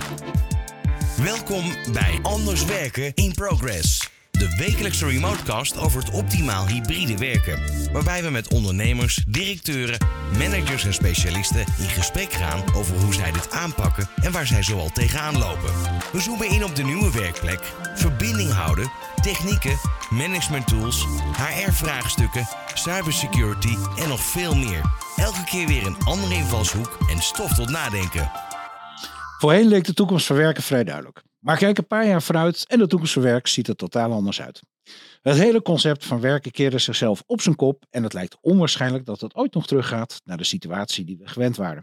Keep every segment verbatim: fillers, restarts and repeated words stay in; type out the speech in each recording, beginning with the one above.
Welkom bij Anders Werken in Progress. De wekelijkse remotecast over het optimaal hybride werken. Waarbij we met ondernemers, directeuren, managers en specialisten in gesprek gaan over hoe zij dit aanpakken en waar zij zoal tegenaan lopen. We zoomen in op de nieuwe werkplek, verbinding houden, technieken, management tools, H R-vraagstukken, cybersecurity en nog veel meer. Elke keer weer een andere invalshoek en stof tot nadenken. Voorheen leek de toekomst van werken vrij duidelijk. Maar kijk een paar jaar vooruit en de toekomst van werk ziet er totaal anders uit. Het hele concept van werken keerde zichzelf op zijn kop en het lijkt onwaarschijnlijk dat het ooit nog teruggaat naar de situatie die we gewend waren.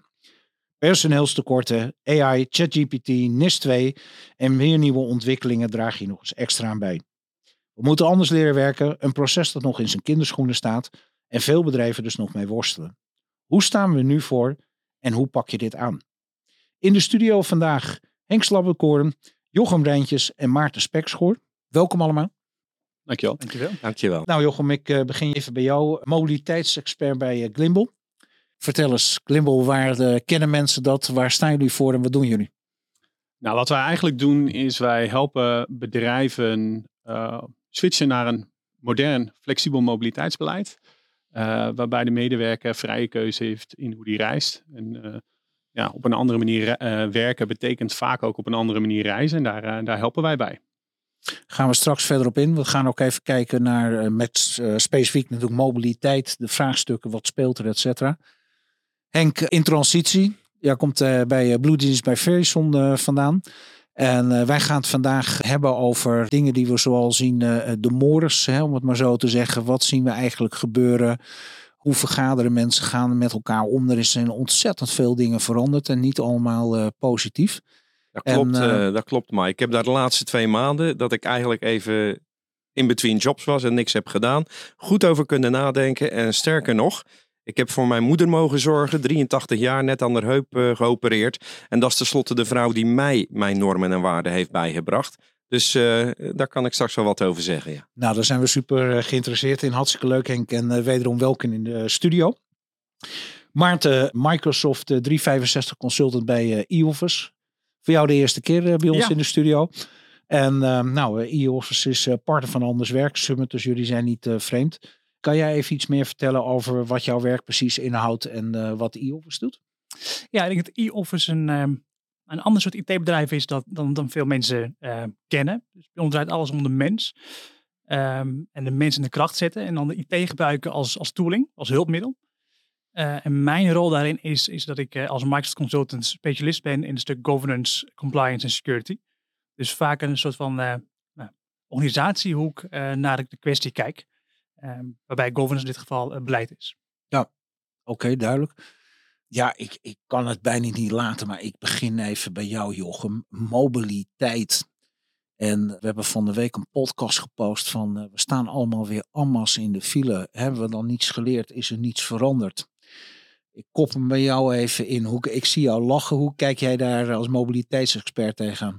Personeelstekorten, A I, ChatGPT, N I S twee en meer nieuwe ontwikkelingen dragen hier nog eens extra aan bij. We moeten anders leren werken, een proces dat nog in zijn kinderschoenen staat en veel bedrijven dus nog mee worstelen. Hoe staan we nu voor en hoe pak je dit aan? In de studio vandaag Henk Slabbekoren, Jochem Rijntjes en Maarten Spekschoor. Welkom allemaal. Dankjewel. Dankjewel. Dankjewel. Nou Jochem, ik uh, begin even bij jou. Mobiliteitsexpert bij uh, Glimbal. Vertel eens, Glimbal, waar uh, kennen mensen dat? Waar staan jullie voor en wat doen jullie? Nou, wat wij eigenlijk doen is wij helpen bedrijven uh, switchen naar een modern, flexibel mobiliteitsbeleid. Uh, waarbij de medewerker vrije keuze heeft in hoe die reist. En uh, ja, op een andere manier uh, werken betekent vaak ook op een andere manier reizen. En daar, uh, daar helpen wij bij. Gaan we straks verder op in. We gaan ook even kijken naar uh, met uh, specifiek natuurlijk mobiliteit, de vraagstukken, wat speelt er, et cetera. Henk, in transitie. Jij komt uh, bij uh, Blue Jeans bij Verizon uh, vandaan. En uh, wij gaan het vandaag hebben over dingen die we zoal zien, uh, de mores, hè, om het maar zo te zeggen. Wat zien we eigenlijk gebeuren? Hoe vergaderen mensen, gaan met elkaar om? Er zijn ontzettend veel dingen veranderd en niet allemaal uh, positief. Dat klopt, en, uh, uh, dat klopt, maar ik heb daar de laatste twee maanden dat ik eigenlijk even in between jobs was en niks heb gedaan, goed over kunnen nadenken. En sterker nog, ik heb voor mijn moeder mogen zorgen, drieëntachtig jaar, net aan de heup uh, geopereerd. En dat is tenslotte de vrouw die mij mijn normen en waarden heeft bijgebracht. Dus uh, daar kan ik straks wel wat over zeggen. Ja. Nou, daar zijn we super geïnteresseerd in. Hartstikke leuk, Henk. En uh, wederom welkom in de studio. Maarten, Microsoft uh, driehonderdvijfenzestig consultant bij uh, e-office. Voor jou de eerste keer uh, bij ons ja. in de studio. En uh, nou, uh, e-office is uh, partner van Anders Werk Summit, dus jullie zijn niet uh, vreemd. Kan jij even iets meer vertellen over wat jouw werk precies inhoudt en uh, wat e-office doet? Ja, ik denk dat e-office een, um, een ander soort I T-bedrijf is dat, dan, dan veel mensen uh, kennen. Dus bij ons draait alles om de mens. Um, en de mens in de kracht zetten. En dan de I T gebruiken als, als tooling, als hulpmiddel. Uh, en mijn rol daarin is, is dat ik uh, als Microsoft Consultant specialist ben in het stuk governance, compliance en security. Dus vaak een soort van uh, nou, organisatiehoek uh, naar de kwestie kijk. Um, waarbij governance in dit geval uh, beleid is. Ja, oké, okay, duidelijk. Ja, ik, ik kan het bijna niet laten, maar ik begin even bij jou, Jochem. Mobiliteit. En we hebben van de week een podcast gepost van uh, we staan allemaal weer ammas in de file. Hebben we dan niets geleerd? Is er niets veranderd? Ik kop hem bij jou even in. Hoe, ik zie jou lachen. Hoe kijk jij daar als mobiliteitsexpert tegenaan?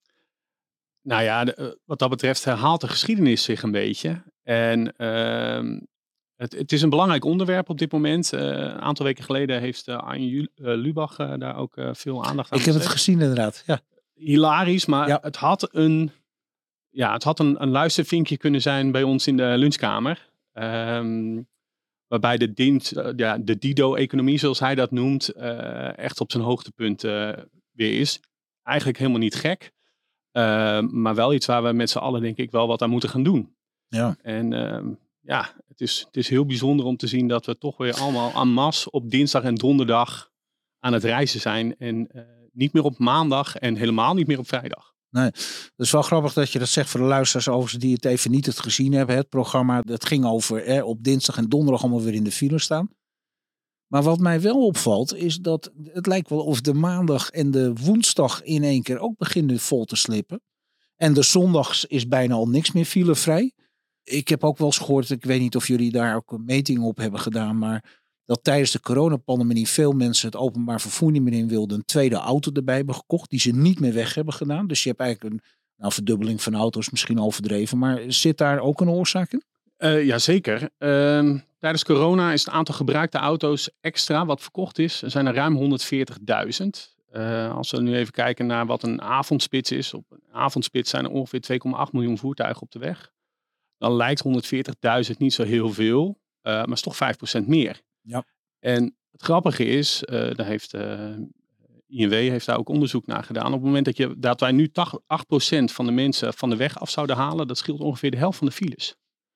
Nou ja, de, wat dat betreft herhaalt de geschiedenis zich een beetje. En uh, het, het is een belangrijk onderwerp op dit moment. Uh, een aantal weken geleden heeft uh, Arjen uh, Lubach uh, daar ook uh, veel aandacht aan Ik heb besteed. het gezien inderdaad, ja. Hilarisch, maar ja. het had, een, ja, het had een, een luistervinkje kunnen zijn bij ons in de lunchkamer. Um, waarbij de, dienst, uh, ja, de Dido-economie, zoals hij dat noemt, uh, echt op zijn hoogtepunt uh, weer is. Eigenlijk helemaal niet gek. Uh, maar wel iets waar we met z'n allen denk ik wel wat aan moeten gaan doen. Ja. En uh, ja, het is, het is heel bijzonder om te zien dat we toch weer allemaal en masse op dinsdag en donderdag aan het reizen zijn. En uh, niet meer op maandag en helemaal niet meer op vrijdag. Nee, het is wel grappig dat je dat zegt voor de luisteraars overigens die het even niet het gezien hebben. Het programma, dat ging over hè, op dinsdag en donderdag allemaal weer in de file staan. Maar wat mij wel opvalt is dat het lijkt wel of de maandag en de woensdag in één keer ook beginnen vol te slippen. En de zondags is bijna al niks meer filevrij. Ik heb ook wel eens gehoord, ik weet niet of jullie daar ook een meting op hebben gedaan, maar dat tijdens de coronapandemie veel mensen het openbaar vervoer niet meer in wilden, een tweede auto erbij hebben gekocht, die ze niet meer weg hebben gedaan. Dus je hebt eigenlijk een nou, verdubbeling van auto's, misschien overdreven, maar zit daar ook een oorzaak in? Uh, Jazeker. Uh, tijdens corona is het aantal gebruikte auto's extra wat verkocht is, er zijn er ruim honderdveertigduizend. Uh, als we nu even kijken naar wat een avondspits is. Op een avondspits zijn er ongeveer twee komma acht miljoen voertuigen op de weg. Dan lijkt honderdveertigduizend niet zo heel veel, uh, maar is toch vijf procent meer. Ja. En het grappige is, uh, daar heeft uh, I N W heeft daar ook onderzoek naar gedaan. Op het moment dat, je, dat wij nu acht procent van de mensen van de weg af zouden halen, dat scheelt ongeveer de helft van de files.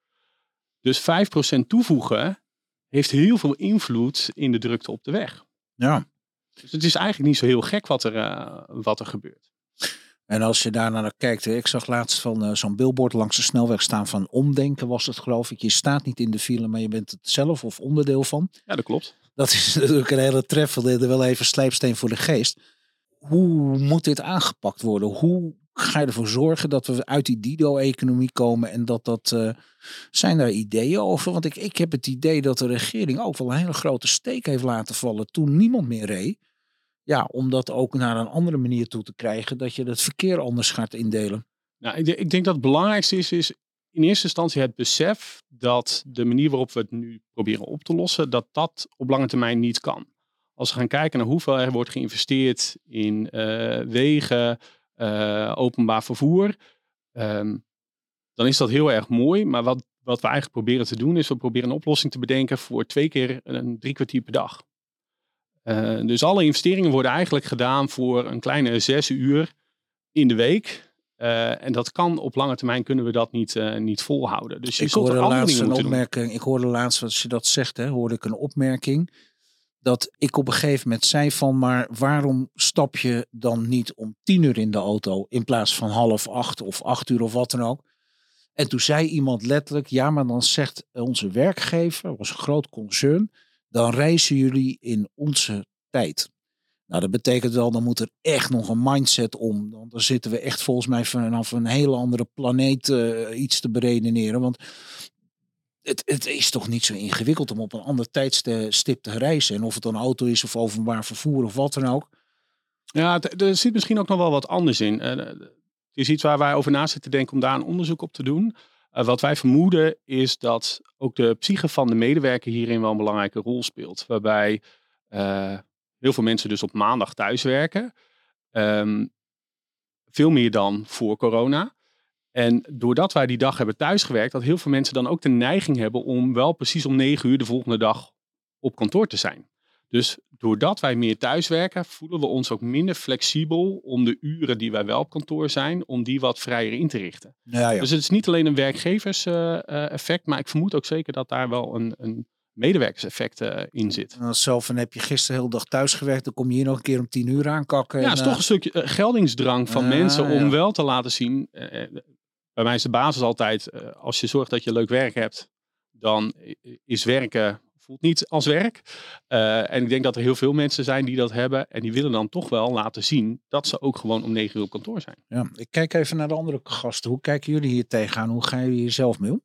Dus vijf procent toevoegen heeft heel veel invloed in de drukte op de weg. Ja. Dus het is eigenlijk niet zo heel gek wat er, uh, wat er gebeurt. En als je daar naar kijkt, ik zag laatst van uh, zo'n billboard langs de snelweg staan van omdenken was het geloof ik. Je staat niet in de file, maar je bent het zelf of onderdeel van. Ja, dat klopt. Dat is natuurlijk een hele treffende, wel even slijpsteen voor de geest. Hoe moet dit aangepakt worden? Hoe ga je ervoor zorgen dat we uit die Dido-economie komen en dat dat... Uh, zijn daar ideeën over? Want ik, ik heb het idee dat de regering ook wel een hele grote steek heeft laten vallen toen niemand meer reed. Ja, om dat ook naar een andere manier toe te krijgen, dat je het verkeer anders gaat indelen. Nou, ik, ik denk dat het belangrijkste is, is in eerste instantie het besef dat de manier waarop we het nu proberen op te lossen, dat dat op lange termijn niet kan. Als we gaan kijken naar hoeveel er wordt geïnvesteerd in uh, wegen, uh, openbaar vervoer, um, dan is dat heel erg mooi. Maar wat, wat we eigenlijk proberen te doen, is we proberen een oplossing te bedenken voor twee keer een drie kwartier per dag. Uh, dus alle investeringen worden eigenlijk gedaan voor een kleine zes uur in de week. Uh, en dat kan op lange termijn kunnen we dat niet, uh, niet volhouden. Dus je ik zult er hoorde andere laatst dingen een moeten opmerking. doen. Ik hoorde laatst, als je dat zegt, hè, hoorde ik een opmerking. Dat ik op een gegeven moment zei van, maar waarom stap je dan niet om tien uur in de auto in plaats van half acht of acht uur of wat dan ook? En toen zei iemand letterlijk, ja, maar dan zegt onze werkgever, was een groot concern, dan reizen jullie in onze tijd. Nou, dat betekent wel, dan moet er echt nog een mindset om. Want dan zitten we echt volgens mij vanaf een hele andere planeet uh, iets te beredeneren. Want het, het is toch niet zo ingewikkeld om op een ander tijdstip te reizen. En of het dan auto is of openbaar vervoer of wat dan ook. Ja, t- er zit misschien ook nog wel wat anders in. Uh, het is iets waar wij over na zitten te denken om daar een onderzoek op te doen. Uh, wat wij vermoeden is dat ook de psyche van de medewerker hierin wel een belangrijke rol speelt. Waarbij uh, heel veel mensen dus op maandag thuiswerken. Um, veel meer dan voor corona. En doordat wij die dag hebben thuisgewerkt, dat heel veel mensen dan ook de neiging hebben om wel precies om negen uur de volgende dag op kantoor te zijn. Dus doordat wij meer thuiswerken, voelen we ons ook minder flexibel om de uren die wij wel op kantoor zijn, om die wat vrijer in te richten. Ja, ja. Dus het is niet alleen een werkgeverseffect, uh, maar ik vermoed ook zeker dat daar wel een, een medewerkerseffect uh, in zit. En zelf en heb je gisteren heel dag thuis gewerkt, dan kom je hier nog een keer om tien uur aankakken. Ja, het is en, toch een stukje uh, geldingsdrang van uh, mensen om ja. wel te laten zien. Uh, bij mij is de basis altijd, uh, als je zorgt dat je leuk werk hebt, dan is werken voelt niet als werk. Uh, en ik denk dat er heel veel mensen zijn die dat hebben. En die willen dan toch wel laten zien dat ze ook gewoon om negen uur op kantoor zijn. Ja, ik kijk even naar de andere gasten. Hoe kijken jullie hier tegenaan? Hoe gaan jullie hier zelf mee om?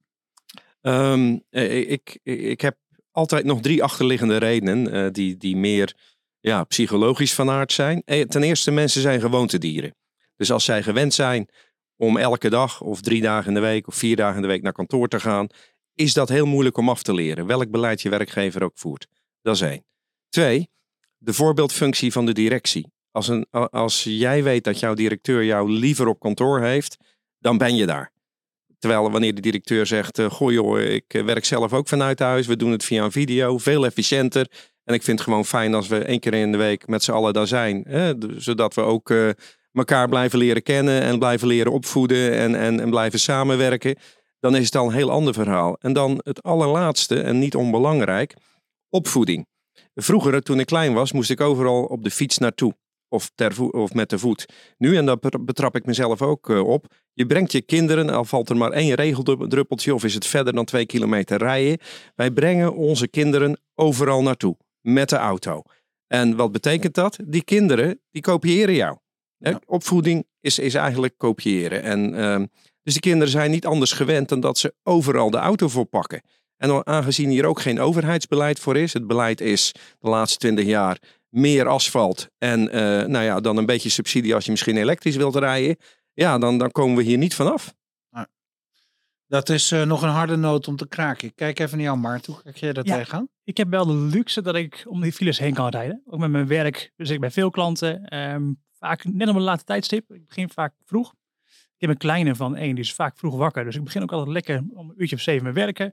Um, ik, ik heb altijd nog drie achterliggende redenen uh, die, die meer ja, psychologisch van aard zijn. Ten eerste, mensen zijn gewoontedieren. Dus als zij gewend zijn om elke dag of drie dagen in de week of vier dagen in de week naar kantoor te gaan, is dat heel moeilijk om af te leren. Welk beleid je werkgever ook voert. Dat is één. Twee, de voorbeeldfunctie van de directie. Als, een, als jij weet dat jouw directeur jou liever op kantoor heeft, dan ben je daar. Terwijl wanneer de directeur zegt, uh, goh joh, ik werk zelf ook vanuit huis. We doen het via een video, veel efficiënter. En ik vind het gewoon fijn als we één keer in de week met z'n allen daar zijn. Hè? Zodat we ook uh, elkaar blijven leren kennen en blijven leren opvoeden en, en, en blijven samenwerken. Dan is het al een heel ander verhaal. En dan het allerlaatste en niet onbelangrijk, opvoeding. Vroeger, toen ik klein was, moest ik overal op de fiets naartoe. Of, ter vo- of met de voet. Nu, en daar betrap ik mezelf ook uh, op. Je brengt je kinderen, al valt er maar één regeldruppeltje of is het verder dan twee kilometer rijden. Wij brengen onze kinderen overal naartoe. Met de auto. En wat betekent dat? Die kinderen, die kopiëren jou. Ja. Opvoeding is, is eigenlijk kopiëren. En, uh, dus die kinderen zijn niet anders gewend dan dat ze overal de auto voor pakken. En aangezien hier ook geen overheidsbeleid voor is. Het beleid is de laatste twintig jaar meer asfalt en uh, nou ja, dan een beetje subsidie als je misschien elektrisch wilt rijden. Ja, dan, dan komen we hier niet vanaf. Dat is uh, nog een harde noot om te kraken. Ik kijk even naar jou, Maarten. Hoe kijk jij dat Ja. tegenaan? Ik heb wel de luxe dat ik om die files heen kan rijden. Ook met mijn werk. Dus ik bij veel klanten. Um, vaak net op een late tijdstip. Ik begin vaak vroeg. Ik heb een kleine van één, die is vaak vroeg wakker. Dus ik begin ook altijd lekker om een uurtje of zeven met werken.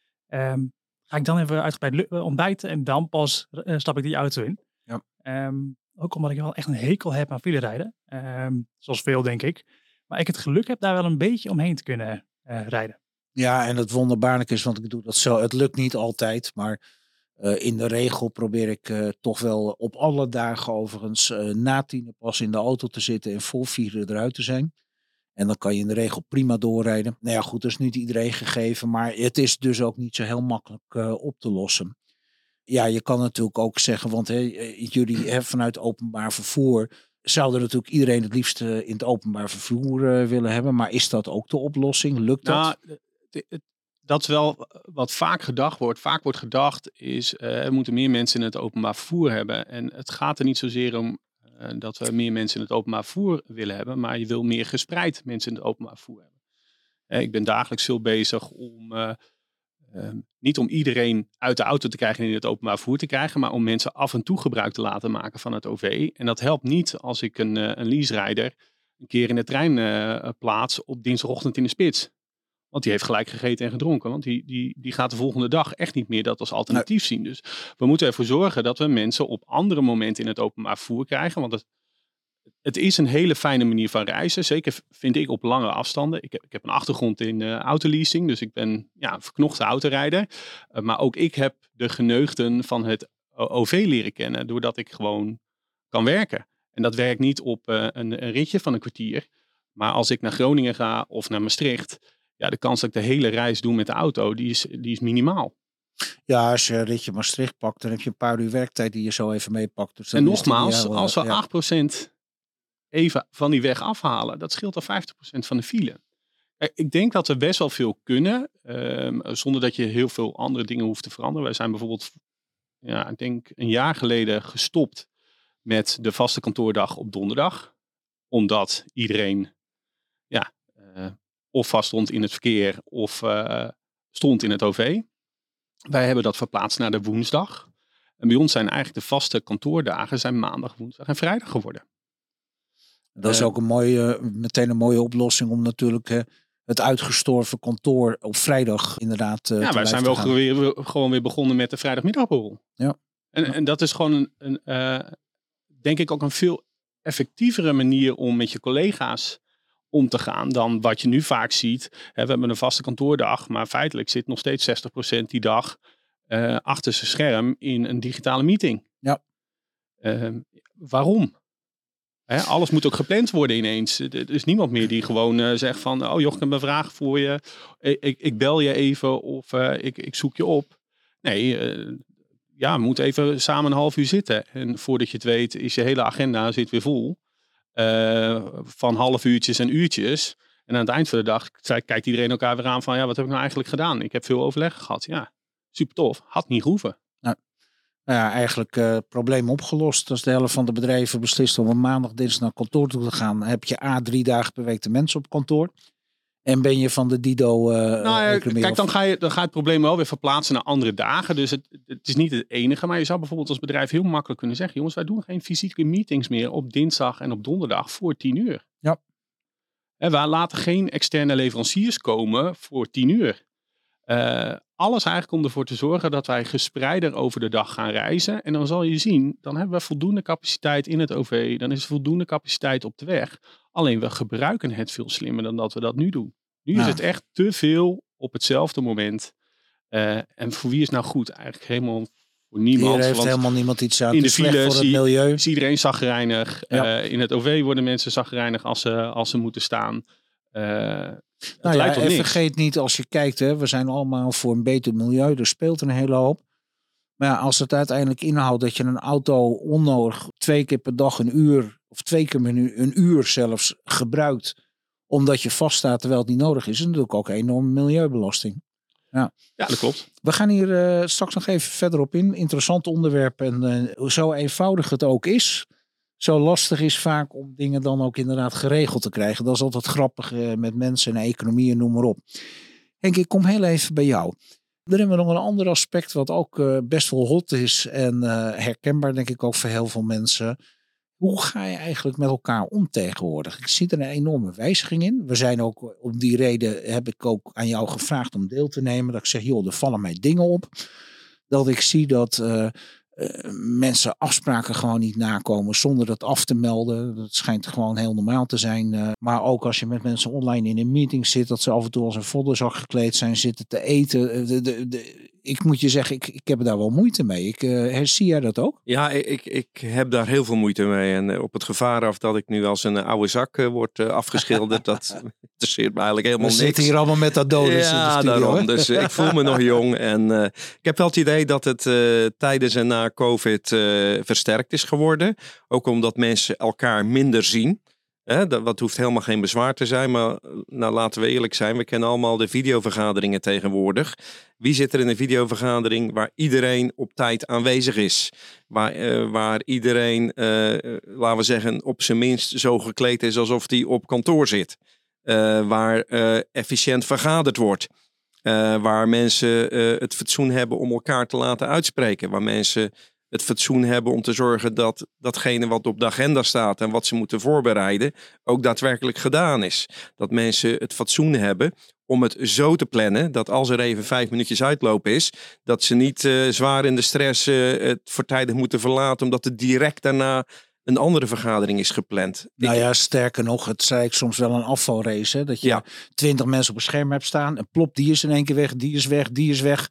Um, ga ik dan even uitgebreid ontbijten en dan pas uh, stap ik die auto in. Ja. Um, ook omdat ik wel echt een hekel heb aan file rijden. Um, zoals veel, denk ik. Maar ik het geluk heb daar wel een beetje omheen te kunnen uh, rijden. Ja, en het wonderbaarlijk is, want ik doe dat zo. Het lukt niet altijd, maar uh, in de regel probeer ik uh, toch wel op alle dagen overigens uh, na tienen pas in de auto te zitten en voor vieren eruit te zijn. En dan kan je in de regel prima doorrijden. Nou ja, goed, dat is niet iedereen gegeven, maar het is dus ook niet zo heel makkelijk uh, op te lossen. Ja, je kan natuurlijk ook zeggen, want he, jullie he, vanuit openbaar vervoer zouden natuurlijk iedereen het liefst uh, in het openbaar vervoer uh, willen hebben. Maar is dat ook de oplossing? Lukt dat? Nou, het, het, dat is wel wat vaak gedacht wordt. Vaak wordt gedacht is, uh, er moeten meer mensen in het openbaar vervoer hebben. En het gaat er niet zozeer om uh, dat we meer mensen in het openbaar vervoer willen hebben. Maar je wil meer gespreid mensen in het openbaar vervoer hebben. Uh, ik ben dagelijks veel bezig om... Uh, Uh, niet om iedereen uit de auto te krijgen en in het openbaar vervoer te krijgen, maar om mensen af en toe gebruik te laten maken van het O V. En dat helpt niet als ik een, uh, een leaserijder een keer in de trein uh, plaats op dinsdagochtend in de spits. Want die heeft gelijk gegeten en gedronken. Want die, die, die gaat de volgende dag echt niet meer dat als alternatief nee. zien. Dus we moeten ervoor zorgen dat we mensen op andere momenten in het openbaar vervoer krijgen. Want het, het is een hele fijne manier van reizen. Zeker vind ik op langere afstanden. Ik heb, ik heb een achtergrond in uh, autoleasing. Dus ik ben ja, een verknochte autorijder. Uh, maar ook ik heb de geneugten van het O V leren kennen. Doordat ik gewoon kan werken. En dat werkt niet op uh, een, een ritje van een kwartier. Maar als ik naar Groningen ga of naar Maastricht. Ja, de kans dat ik de hele reis doe met de auto, die is, die is minimaal. Ja, als je een ritje Maastricht pakt, dan heb je een paar uur werktijd die je zo even meepakt. Dus en nogmaals, heel, als we ja. acht procent even van die weg afhalen, dat scheelt al vijftig procent van de file. Ik denk dat we best wel veel kunnen, um, zonder dat je heel veel andere dingen hoeft te veranderen. Wij zijn bijvoorbeeld, ja, ik denk een jaar geleden gestopt met de vaste kantoordag op donderdag. Omdat iedereen, ja, uh, of vast stond in het verkeer of uh, stond in het O V. Wij hebben dat verplaatst naar de woensdag. En bij ons zijn eigenlijk de vaste kantoordagen zijn maandag, woensdag en vrijdag geworden. Dat is ook een mooie, meteen een mooie oplossing om natuurlijk uh, het uitgestorven kantoor op vrijdag inderdaad uh, ja, te wij zijn wel weer, gewoon weer begonnen met de vrijdagmiddagborrel. Ja. En, ja. en dat is gewoon een, een uh, denk ik ook een veel effectievere manier om met je collega's om te gaan dan wat je nu vaak ziet. He, we hebben een vaste kantoordag, maar feitelijk zit nog steeds zestig procent die dag uh, achter zijn scherm in een digitale meeting. Ja. Uh, waarom? He, alles moet ook gepland worden ineens. Er is niemand meer die gewoon uh, zegt van, oh joh, ik heb een vraag voor je. Ik, ik, ik bel je even of uh, ik, ik zoek je op. Nee, uh, ja, we moeten even samen een half uur zitten. En voordat je het weet is je hele agenda zit weer vol. Uh, van half uurtjes en uurtjes. En aan het eind van de dag kijkt iedereen elkaar weer aan van, ja, wat heb ik nou eigenlijk gedaan? Ik heb veel overleg gehad. Ja, super tof. Had niet gehoeven. Nou, nou ja, eigenlijk uh, probleem opgelost. Als de helft van de bedrijven beslist om een maandag, dinsdag naar kantoor toe te gaan, heb je A, drie dagen per week de mensen op kantoor. En ben je van de Dido uh, nou ja, kijk, of... dan ga, je, dan ga je het probleem wel weer verplaatsen naar andere dagen. Dus het, het is niet het enige. Maar je zou bijvoorbeeld als bedrijf heel makkelijk kunnen zeggen, jongens, wij doen geen fysieke meetings meer op dinsdag en op donderdag voor tien uur. Ja. En wij laten geen externe leveranciers komen voor tien uur. Uh, alles eigenlijk om ervoor te zorgen dat wij gespreider over de dag gaan reizen. En dan zal je zien, dan hebben we voldoende capaciteit in het O V. Dan is er voldoende capaciteit op de weg. Alleen we gebruiken het veel slimmer dan dat we dat nu doen. Nu ja. is het echt te veel op hetzelfde moment. Uh, en voor wie is nou goed? Eigenlijk helemaal voor niemand. Hier heeft want helemaal niemand iets aan. In de file voor het milieu. is iedereen zagrijnig. Ja. Uh, in het O V worden mensen zagrijnig als ze, als ze moeten staan. Uh, nou ja, en vergeet niet als je kijkt, hè, we zijn allemaal voor een beter milieu. Er speelt een hele hoop. Maar ja, als het uiteindelijk inhoudt dat je een auto onnodig twee keer per dag een uur of twee keer een, een uur zelfs gebruikt, omdat je vaststaat terwijl het niet nodig is, is natuurlijk ook een enorme milieubelasting. Ja, ja dat klopt. We gaan hier uh, straks nog even verder op in. Interessant onderwerp en uh, zo eenvoudig het ook is, zo lastig is vaak om dingen dan ook inderdaad geregeld te krijgen. Dat is altijd grappig uh, met mensen en economie en noem maar op. Henk, ik kom heel even bij jou. Dan hebben we nog een ander aspect wat ook uh, best wel hot is en uh, herkenbaar denk ik ook voor heel veel mensen. Hoe ga je eigenlijk met elkaar om tegenwoordig? Ik zie er een enorme wijziging in. We zijn ook, om die reden heb ik ook aan jou gevraagd om deel te nemen. Dat ik zeg, joh, er vallen mij dingen op. Dat ik zie dat uh, uh, mensen afspraken gewoon niet nakomen zonder dat af te melden. Dat schijnt gewoon heel normaal te zijn. Uh, maar ook als je met mensen online in een meeting zit, dat ze af en toe als een voddelzak gekleed zijn, zitten te eten. De, de, de, ik moet je zeggen, ik, ik heb daar wel moeite mee. Ik, uh, zie jij dat ook? Ja, ik, ik heb daar heel veel moeite mee. En op het gevaar af dat ik nu als een oude zak uh, word uh, afgeschilderd, dat interesseert me eigenlijk helemaal We niks. zitten hier allemaal met dat doden ja, in de studio. daarom. Hè? Dus uh, ik voel me nog jong. En uh, ik heb wel het idee dat het uh, tijdens en na COVID uh, versterkt is geworden. Ook omdat mensen elkaar minder zien. Hè, dat, dat hoeft helemaal geen bezwaar te zijn, maar nou, laten we eerlijk zijn. We kennen allemaal de videovergaderingen tegenwoordig. Wie zit er in een videovergadering waar iedereen op tijd aanwezig is? Waar, uh, waar iedereen, uh, laten we zeggen, op zijn minst zo gekleed is alsof hij op kantoor zit. Uh, waar uh, efficiënt vergaderd wordt. Uh, waar mensen uh, het fatsoen hebben om elkaar te laten uitspreken. Waar mensen het fatsoen hebben om te zorgen dat datgene wat op de agenda staat en wat ze moeten voorbereiden ook daadwerkelijk gedaan is. Dat mensen het fatsoen hebben om het zo te plannen dat als er even vijf minuutjes uitlopen is, dat ze niet uh, zwaar in de stress uh, het voortijdig moeten verlaten omdat er direct daarna een andere vergadering is gepland. Nou ja, sterker nog, het zei ik soms wel een afvalrace. Hè? Dat je twintig ja. mensen op een scherm hebt staan en plop, die is in één keer weg, die is weg, die is weg.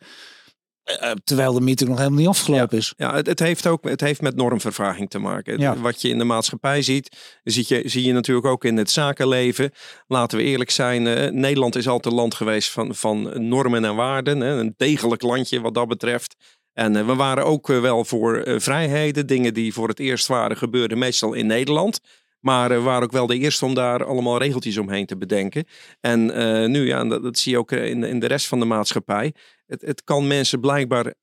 Uh, terwijl de meeting nog helemaal niet afgelopen ja, is. Ja, het, het, heeft ook, het heeft met normvervraging te maken. Ja. Wat je in de maatschappij ziet, zie je, zie je natuurlijk ook in het zakenleven. Laten we eerlijk zijn, uh, Nederland is altijd een land geweest van, van normen en waarden. Hè? Een degelijk landje wat dat betreft. En uh, we waren ook uh, wel voor uh, vrijheden. Dingen die voor het eerst waren gebeurden meestal in Nederland. Maar we uh, waren ook wel de eerste om daar allemaal regeltjes omheen te bedenken. En uh, nu, ja, dat, dat zie je ook in, in de rest van de maatschappij. Het, het kan mensen blijkbaar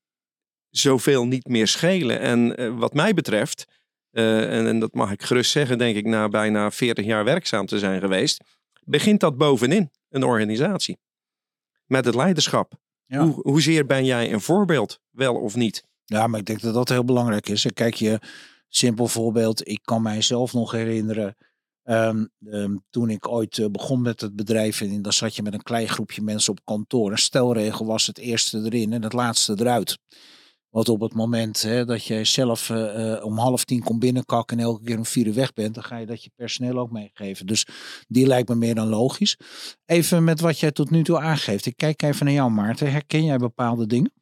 zoveel niet meer schelen. En uh, wat mij betreft, uh, en, en dat mag ik gerust zeggen, denk ik na bijna veertig jaar werkzaam te zijn geweest, begint dat bovenin een organisatie. Met het leiderschap. Ja. Hoe, hoezeer ben jij een voorbeeld, wel of niet? Ja, maar ik denk dat dat heel belangrijk is. Kijk, je simpel voorbeeld, ik kan mijzelf nog herinneren. Um, um, toen ik ooit uh, begon met het bedrijf en dan zat je met een klein groepje mensen op kantoor. Een stelregel was het eerste erin en het laatste eruit. Want op het moment hè, dat je zelf uh, uh, om half tien komt binnenkakken en elke keer om vier uur weg bent, dan ga je dat je personeel ook meegeven. Dus die lijkt me meer dan logisch. Even met wat jij tot nu toe aangeeft. Ik kijk even naar jou, Maarten. Herken jij bepaalde dingen?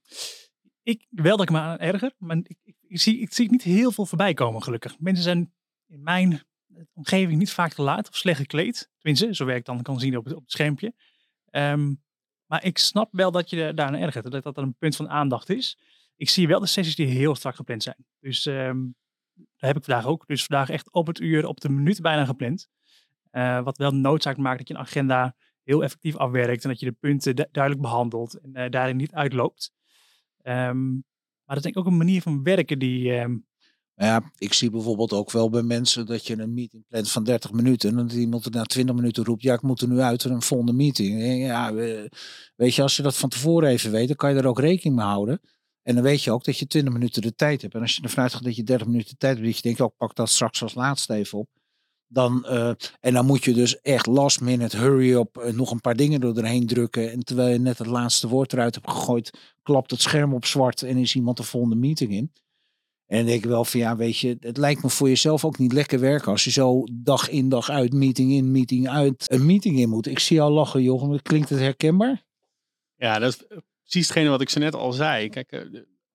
Ik, wel dat ik me aan erger, maar ik, ik, ik, zie, ik zie niet heel veel voorbij komen gelukkig. Mensen zijn in mijn omgeving niet vaak te laat of slecht gekleed. Tenminste, zover ik dan kan zien op het, op het schermpje. Um, maar ik snap wel dat je daar aan ergert. Dat dat een punt van aandacht is. Ik zie wel de sessies die heel strak gepland zijn. Dus um, dat heb ik vandaag ook. Dus vandaag echt op het uur, op de minuut bijna gepland. Uh, wat wel noodzaak maakt dat je een agenda heel effectief afwerkt. En dat je de punten du- duidelijk behandelt. En uh, daarin niet uitloopt. Um, maar dat is denk ik ook een manier van werken die... Um, Ja, ik zie bijvoorbeeld ook wel bij mensen dat je een meeting plant van dertig minuten. En dat iemand er na twintig minuten roept, ja, ik moet er nu uit naar een volgende meeting. Ja, weet je, als je dat van tevoren even weet, dan kan je er ook rekening mee houden. En dan weet je ook dat je twintig minuten de tijd hebt. En als je ervan uitgaat dat je dertig minuten de tijd hebt, dat je denkt, oh, ik pak dat straks als laatste even op. Dan, uh, en dan moet je dus echt last minute, hurry up, uh, nog een paar dingen er doorheen drukken. En terwijl je net het laatste woord eruit hebt gegooid, klapt het scherm op zwart en is iemand de volgende meeting in. En dan denk ik wel van ja, weet je, het lijkt me voor jezelf ook niet lekker werken als je zo dag in dag uit, meeting in, meeting uit, een meeting in moet. Ik zie jou lachen, Jochem. Klinkt het herkenbaar? Ja, dat is precies hetgene wat ik zo net al zei. Kijk,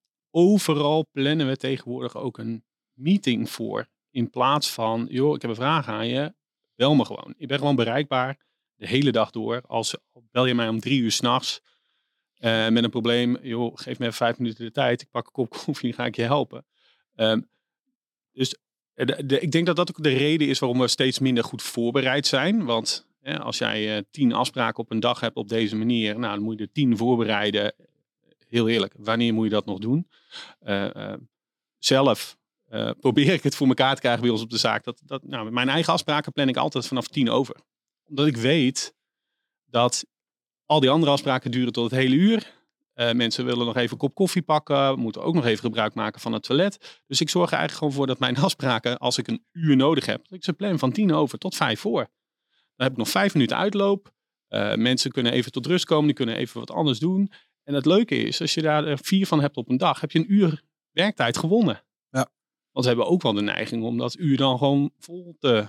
overal plannen we tegenwoordig ook een meeting voor. In plaats van, joh, ik heb een vraag aan je, bel me gewoon. Ik ben gewoon bereikbaar de hele dag door. Als bel je mij om drie uur 's nachts uh, met een probleem, joh, geef me even vijf minuten de tijd. Ik pak een kop koffie en ga ik je helpen. Um, dus de, de, ik denk dat dat ook de reden is waarom we steeds minder goed voorbereid zijn. Want hè, als jij uh, tien afspraken op een dag hebt op deze manier, nou, dan moet je er tien voorbereiden. Heel eerlijk, wanneer moet je dat nog doen? Uh, uh, zelf uh, probeer ik het voor elkaar te krijgen bij ons op de zaak. Dat, dat, nou, mijn eigen afspraken plan ik altijd vanaf tien over. Omdat ik weet dat Al die andere afspraken duren tot het hele uur. Uh, mensen willen nog even een kop koffie pakken. Moeten ook nog even gebruik maken van het toilet. Dus ik zorg er eigenlijk gewoon voor dat mijn afspraken, als ik een uur nodig heb, dat ik ze plan van tien over tot vijf voor. Dan heb ik nog vijf minuten uitloop. Uh, mensen kunnen even tot rust komen. Die kunnen even wat anders doen. En het leuke is, als je daar vier van hebt op een dag, heb je een uur werktijd gewonnen. Ja. Want we hebben ook wel de neiging om dat uur dan gewoon vol te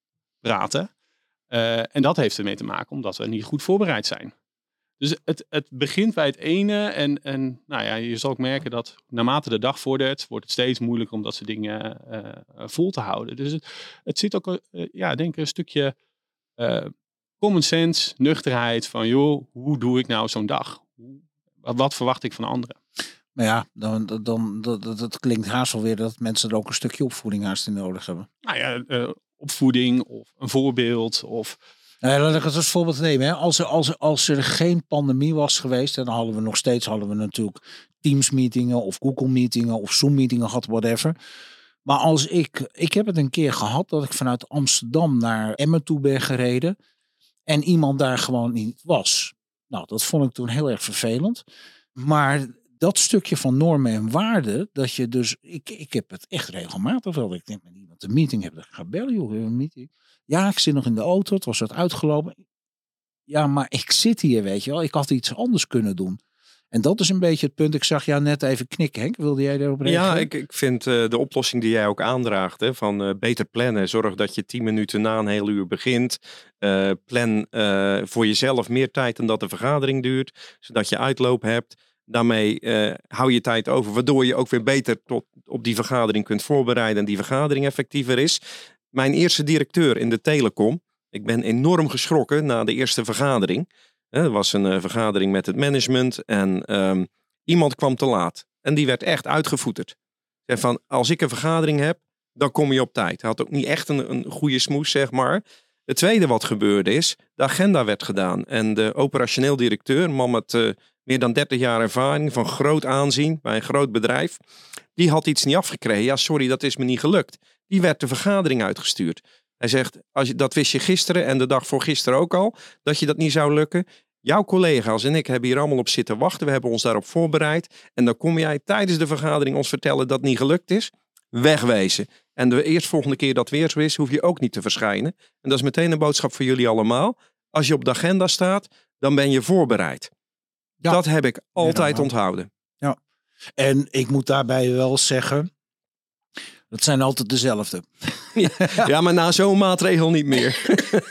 praten. Uh, en dat heeft ermee te maken omdat we niet goed voorbereid zijn. Dus het, het begint bij het ene en, en nou ja, je zal ook merken dat naarmate de dag vordert, wordt het steeds moeilijker om dat soort dingen uh, vol te houden. Dus het, het zit ook, uh, ja, denk ik, een stukje uh, common sense, nuchterheid van, joh, hoe doe ik nou zo'n dag? Wat, wat verwacht ik van anderen? Maar ja, dan, dan, dan, dat, dat klinkt haast wel weer dat mensen er ook een stukje opvoeding haast in nodig hebben. Nou ja, uh, opvoeding of een voorbeeld of... Nou, laat ik het als voorbeeld nemen. Hè. Als, er, als, er, als er geen pandemie was geweest, dan hadden we nog steeds hadden we natuurlijk Teams meetingen of Google meetingen of Zoom meetingen gehad, whatever. Maar als ik, ik heb het een keer gehad dat ik vanuit Amsterdam naar Emmen toe ben gereden en iemand daar gewoon niet was. Nou, dat vond ik toen heel erg vervelend. Maar dat stukje van normen en waarden, dat je dus, ik, ik heb het echt regelmatig wel. Ik denk met iemand een meeting heb, ik ga bellen, joh, een meeting. Ja, ik zit nog in de auto, het was wat uitgelopen. Ja, maar ik zit hier, weet je wel. Ik had iets anders kunnen doen. En dat is een beetje het punt. Ik zag jou net even knikken, Henk. Wilde jij daarop reageren? Ja, ik, ik vind uh, de oplossing die jij ook aandraagt, hè, van uh, beter plannen. Zorg dat je tien minuten na een heel uur begint. Uh, plan uh, voor jezelf meer tijd dan dat de vergadering duurt. Zodat je uitloop hebt. Daarmee uh, hou je tijd over, waardoor je ook weer beter tot, op die vergadering kunt voorbereiden en die vergadering effectiever is. Mijn eerste directeur in de telecom, ik ben enorm geschrokken na de eerste vergadering. Er was een uh, vergadering met het management en um, iemand kwam te laat. En die werd echt uitgevoeterd. Zeg van, als ik een vergadering heb, dan kom je op tijd. Hij had ook niet echt een, een goede smoes, zeg maar. Het tweede wat gebeurde is, de agenda werd gedaan. En de operationeel directeur, een man met uh, meer dan dertig jaar ervaring, van groot aanzien bij een groot bedrijf, die had iets niet afgekregen. Ja, sorry, dat is me niet gelukt. Die werd de vergadering uitgestuurd. Hij zegt, als je, dat wist je gisteren en de dag voor gisteren ook al, dat je dat niet zou lukken. Jouw collega's en ik hebben hier allemaal op zitten wachten. We hebben ons daarop voorbereid. En dan kom jij tijdens de vergadering ons vertellen dat het niet gelukt is. Wegwezen. En de eerstvolgende keer dat weer zo is, hoef je ook niet te verschijnen. En dat is meteen een boodschap voor jullie allemaal. Als je op de agenda staat, dan ben je voorbereid. Ja. Dat heb ik altijd ja, onthouden. Ja. En ik moet daarbij wel zeggen, dat zijn altijd dezelfde. Ja, ja, maar na zo'n maatregel niet meer.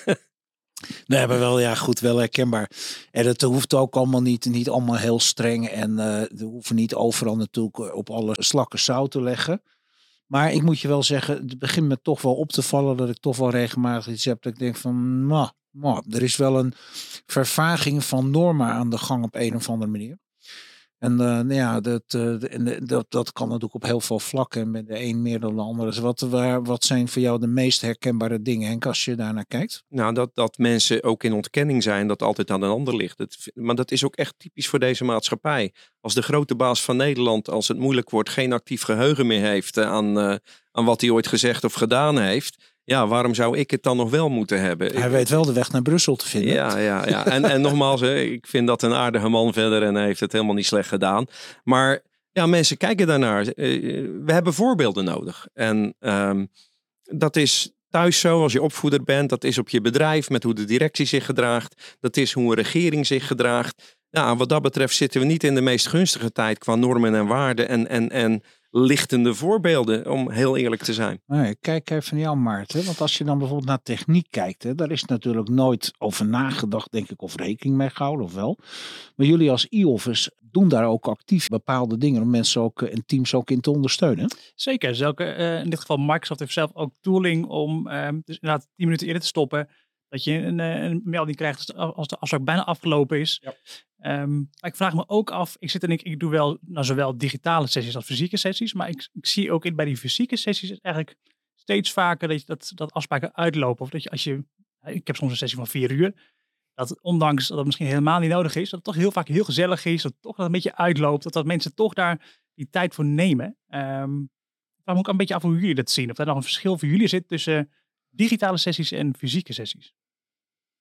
Nee, maar wel, ja, goed, wel herkenbaar. En het hoeft ook allemaal niet, niet allemaal heel streng. En uh, we hoeven niet overal natuurlijk op alle slakken zout te leggen. Maar ik moet je wel zeggen, het begint me toch wel op te vallen dat ik toch wel regelmatig iets heb dat ik denk van, nou, nou, er is wel een vervaging van normen aan de gang op een of andere manier. En uh, nou ja, dat, uh, dat, dat kan natuurlijk op heel veel vlakken. Met de een meer dan de ander. Dus wat, waar, wat zijn voor jou de meest herkenbare dingen, Henk, als je daarnaar kijkt? Nou, dat, dat mensen ook in ontkenning zijn dat altijd aan een ander ligt. Het, maar dat is ook echt typisch voor deze maatschappij. Als de grote baas van Nederland, als het moeilijk wordt, geen actief geheugen meer heeft aan, uh, aan wat hij ooit gezegd of gedaan heeft. Ja, waarom zou ik het dan nog wel moeten hebben? Hij weet wel de weg naar Brussel te vinden. Ja, ja, ja. En, en nogmaals, ik vind dat een aardige man verder en hij heeft het helemaal niet slecht gedaan. Maar ja, mensen kijken daarnaar. We hebben voorbeelden nodig. En um, dat is thuis zo, als je opvoeder bent. Dat is op je bedrijf, met hoe de directie zich gedraagt. Dat is hoe een regering zich gedraagt. Nou, wat dat betreft zitten we niet in de meest gunstige tijd qua normen en waarden en... en, en lichtende voorbeelden, om heel eerlijk te zijn. Nee, kijk even naar jou, Maarten. Want als je dan bijvoorbeeld naar techniek kijkt, hè, daar is natuurlijk nooit over nagedacht, denk ik, of rekening mee gehouden, of wel. Maar jullie als e-office doen daar ook actief bepaalde dingen om mensen ook en teams ook in te ondersteunen. Zeker. Dus ook, uh, in dit geval Microsoft heeft zelf ook tooling om uh, dus inderdaad tien minuten eerder te stoppen. Dat je een, een melding krijgt als de afspraak bijna afgelopen is. Ja. Um, maar ik vraag me ook af, ik zit en ik, ik doe wel nou, zowel digitale sessies als fysieke sessies, maar ik, ik zie ook in, bij die fysieke sessies eigenlijk steeds vaker dat, je, dat, dat afspraken uitlopen. Of dat je als je, ik heb soms een sessie van vier uur, dat ondanks dat het misschien helemaal niet nodig is, dat het toch heel vaak heel gezellig is, dat het toch dat een beetje uitloopt, dat, dat mensen toch daar die tijd voor nemen. Um, ik vraag me ook een beetje af hoe jullie dat zien. Of daar nog een verschil voor jullie zit tussen digitale sessies en fysieke sessies.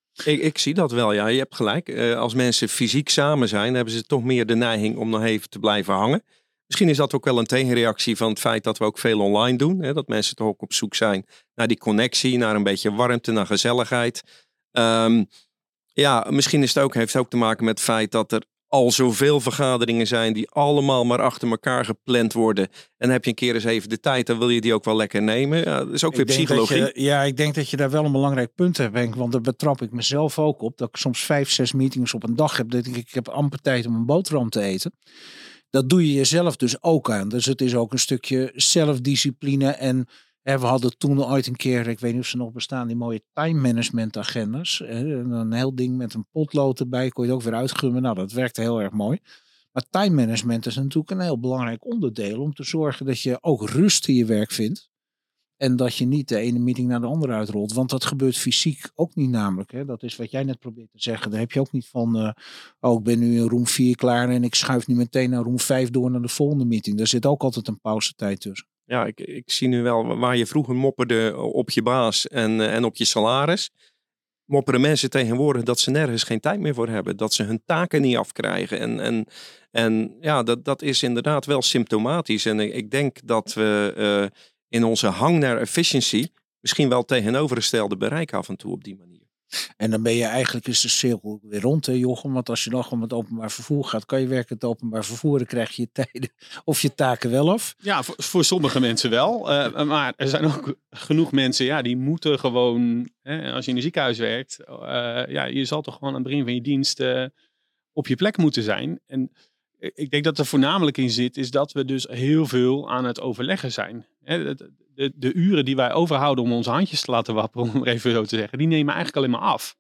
Ik, ik zie dat wel, ja. Je hebt gelijk. Uh, als mensen fysiek samen zijn, hebben ze toch meer de neiging om nog even te blijven hangen. Misschien is dat ook wel een tegenreactie van het feit dat we ook veel online doen. Hè? Dat mensen toch ook op zoek zijn naar die connectie, naar een beetje warmte, naar gezelligheid. Um, ja, misschien is het ook, heeft het ook te maken met het feit dat er al zoveel vergaderingen zijn die allemaal maar achter elkaar gepland worden. En dan heb je een keer eens even de tijd, dan wil je die ook wel lekker nemen. Ja, dat is ook ik weer psychologie. Je, ja, ik denk dat je daar wel een belangrijk punt hebt, Henk. Want daar betrap ik mezelf ook op. Dat ik soms vijf, zes meetings op een dag heb. Dat ik, ik heb amper tijd om een boterham te eten. Dat doe je jezelf dus ook aan. Dus het is ook een stukje zelfdiscipline. En hè, we hadden toen ooit een keer, ik weet niet of ze nog bestaan, die mooie time management agendas. Hè, een heel ding met een potlood erbij, kon je het ook weer uitgummen. Nou, dat werkte heel erg mooi. Maar time management is natuurlijk een heel belangrijk onderdeel om te zorgen dat je ook rust in je werk vindt. En dat je niet de ene meeting naar de andere uitrolt. Want dat gebeurt fysiek ook niet namelijk. Hè. Dat is wat jij net probeert te zeggen. Daar heb je ook niet van, uh, oh ik ben nu in room vier klaar en ik schuif nu meteen naar room vijf door naar de volgende meeting. Daar zit ook altijd een pauzetijd tussen. Ja, ik, ik zie nu wel waar je vroeger mopperde op je baas en, uh, en op je salaris. Mopperen mensen tegenwoordig dat ze nergens geen tijd meer voor hebben. Dat ze hun taken niet afkrijgen. En, en, en ja, dat, dat is inderdaad wel symptomatisch. En ik, ik denk dat we uh, in onze hang naar efficiency misschien wel tegenovergestelde bereiken af en toe op die manier. En dan ben je eigenlijk is de cirkel weer rond, hè, Jochem. Want als je dan gewoon met openbaar vervoer gaat, kan je werken het openbaar vervoer. Dan krijg je je tijden of je taken wel af. Ja, voor, voor sommige mensen wel. Uh, maar er zijn ook genoeg mensen, ja, die moeten gewoon, hè, als je in een ziekenhuis werkt, uh, ja, je zal toch gewoon aan het begin van je dienst uh, op je plek moeten zijn. En ik denk dat er voornamelijk in zit, is dat we dus heel veel aan het overleggen zijn. Hè, de, de, de uren die wij overhouden om onze handjes te laten wapperen, om even zo te zeggen, die nemen eigenlijk alleen maar af.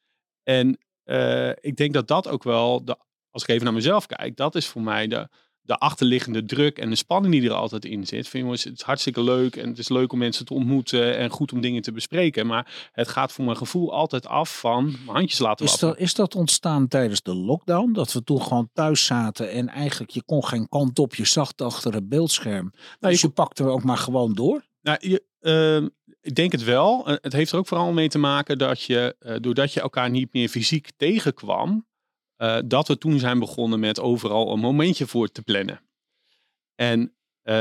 En uh, ik denk dat dat ook wel, de, als ik even naar mezelf kijk, dat is voor mij de, de achterliggende druk en de spanning die er altijd in zit. Vind, jongens, het is hartstikke leuk en het is leuk om mensen te ontmoeten en goed om dingen te bespreken. Maar het gaat voor mijn gevoel altijd af van mijn handjes laten is wapperen. Dat, is dat ontstaan tijdens de lockdown? Dat we toen gewoon thuis zaten en eigenlijk je kon geen kant op, je zag achter het beeldscherm. Nou, dus je, je pakte ook maar gewoon door? Nou, je, uh, ik denk het wel. Uh, het heeft er ook vooral mee te maken dat je, uh, doordat je elkaar niet meer fysiek tegenkwam, uh, dat we toen zijn begonnen met overal een momentje voor te plannen. En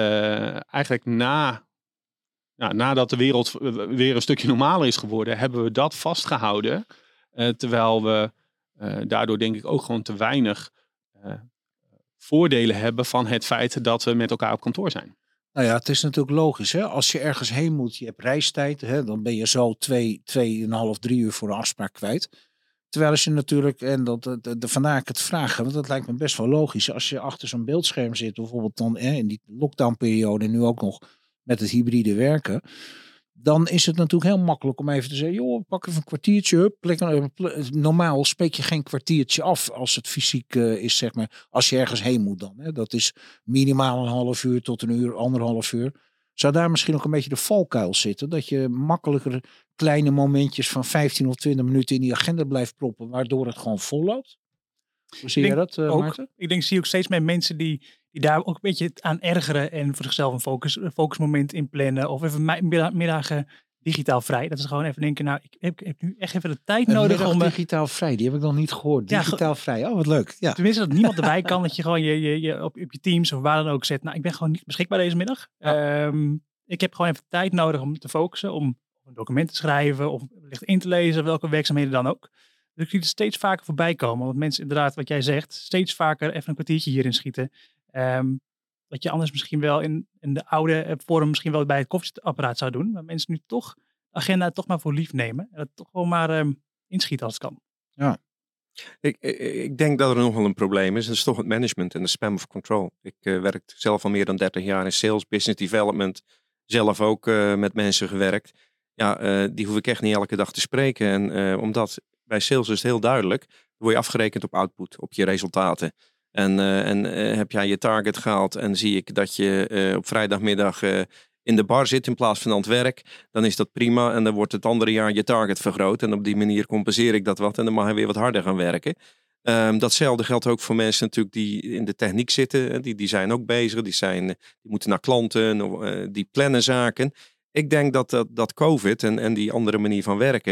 uh, eigenlijk na, nou, nadat de wereld weer een stukje normaler is geworden, hebben we dat vastgehouden. Uh, terwijl we uh, daardoor denk ik ook gewoon te weinig uh, voordelen hebben van het feit dat we met elkaar op kantoor zijn. Nou ja, het is natuurlijk logisch. Hè? Als je ergens heen moet, je hebt reistijd. Hè? Dan ben je zo twee, tweeënhalf, drie uur voor een afspraak kwijt. Terwijl als je natuurlijk, en dat, de, de, vandaar ik het vragen, want dat lijkt me best wel logisch. Als je achter zo'n beeldscherm zit, bijvoorbeeld dan hè, in die lockdownperiode en nu ook nog met het hybride werken. Dan is het natuurlijk heel makkelijk om even te zeggen, joh, pak even een kwartiertje up. Plek, normaal spreek je geen kwartiertje af als het fysiek uh, is, zeg maar, als je ergens heen moet dan. Hè. Dat is minimaal een half uur tot een uur, anderhalf uur. Zou daar misschien ook een beetje de valkuil zitten? Dat je makkelijker kleine momentjes van vijftien of twintig minuten in die agenda blijft proppen, waardoor het gewoon vol loopt? Hoe zie je dat, uh, ook, Maarten? Ik denk, zie ook steeds meer mensen die, die daar ook een beetje aan ergeren en voor zichzelf een, focus, een focusmoment inplannen of even middagen digitaal vrij. Dat is gewoon even denken, nou, ik heb, ik heb nu echt even de tijd een nodig om... digitaal vrij, die heb ik nog niet gehoord. Digitaal ja, vrij, oh wat leuk. Ja. Tenminste, dat niemand erbij kan, dat je gewoon je, je, je op, op je Teams of waar dan ook zet. Nou, ik ben gewoon niet beschikbaar deze middag. Ja. Um, ik heb gewoon even tijd nodig om te focussen, om een document te schrijven of wellicht in te lezen, welke werkzaamheden dan ook. Dus ik zie het steeds vaker voorbij komen. Want mensen inderdaad, wat jij zegt, steeds vaker even een kwartiertje hierin schieten. Um, wat je anders misschien wel in, in de oude vorm misschien wel bij het koffieapparaat zou doen. Maar mensen nu toch de agenda toch maar voor lief nemen. En dat toch gewoon maar um, inschieten als het kan. Ja. Ik, ik denk dat er nog wel een probleem is. Dat is toch het management en de span of control. Ik uh, werk zelf al meer dan dertig jaar in sales, business development. Zelf ook uh, met mensen gewerkt. Ja, uh, die hoef ik echt niet elke dag te spreken. En uh, omdat bij sales is het heel duidelijk. Dan word je afgerekend op output, op je resultaten. En, uh, en uh, heb jij je target gehaald en zie ik dat je uh, op vrijdagmiddag uh, in de bar zit in plaats van aan het werk. Dan is dat prima en dan wordt het andere jaar je target vergroot. En op die manier compenseer ik dat wat en dan mag je weer wat harder gaan werken. Um, datzelfde geldt ook voor mensen natuurlijk die in de techniek zitten. Die, die zijn ook bezig, die, zijn, die moeten naar klanten, uh, die plannen zaken. Ik denk dat, dat, dat COVID en, en die andere manier van werken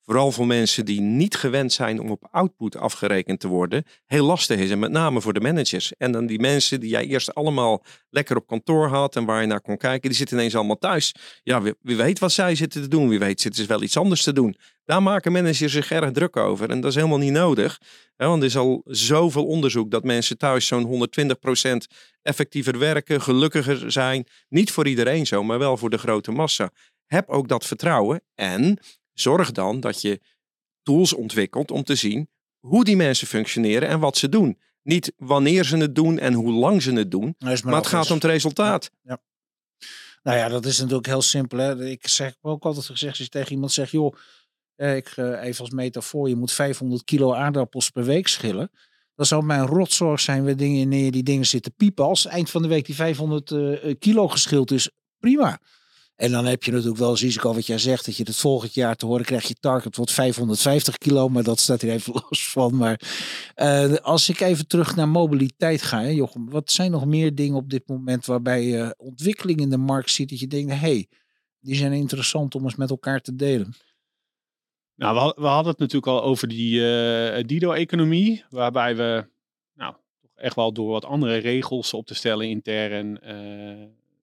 vooral voor mensen die niet gewend zijn om op output afgerekend te worden, heel lastig is. En met name voor de managers. En dan die mensen die jij eerst allemaal lekker op kantoor had en waar je naar kon kijken, die zitten ineens allemaal thuis. Ja, wie, wie weet wat zij zitten te doen. Wie weet zitten ze wel iets anders te doen. Daar maken managers zich erg druk over. En dat is helemaal niet nodig. Hè, want er is al zoveel onderzoek dat mensen thuis zo'n honderdtwintig procent effectiever werken, gelukkiger zijn. Niet voor iedereen zo, maar wel voor de grote massa. Heb ook dat vertrouwen en zorg dan dat je tools ontwikkelt om te zien hoe die mensen functioneren en wat ze doen. Niet wanneer ze het doen en hoe lang ze het doen, maar, maar het gaat om het resultaat. Ja, ja. Nou ja, dat is natuurlijk heel simpel. Hè? Ik zeg ook altijd gezegd, als je tegen iemand zegt, joh, eh, ik, uh, even als metafoor, je moet vijfhonderd kilo aardappels per week schillen. Dan zou mijn rotzorg zijn wanneer je die dingen zitten piepen. Als eind van de week die vijfhonderd uh, kilo geschild is, prima. En dan heb je natuurlijk wel eens risico wat jij zegt, dat je het volgend jaar te horen krijgt, je target wordt vijfhonderdvijftig kilo, maar dat staat hier even los van. Maar uh, als ik even terug naar mobiliteit ga, hè, Jochem, wat zijn nog meer dingen op dit moment waarbij je ontwikkeling in de markt ziet, dat je denkt, hé, hey, die zijn interessant om eens met elkaar te delen? Nou, we, we hadden het natuurlijk al over die uh, Dido-economie, waarbij we nou, toch echt wel door wat andere regels op te stellen intern, uh,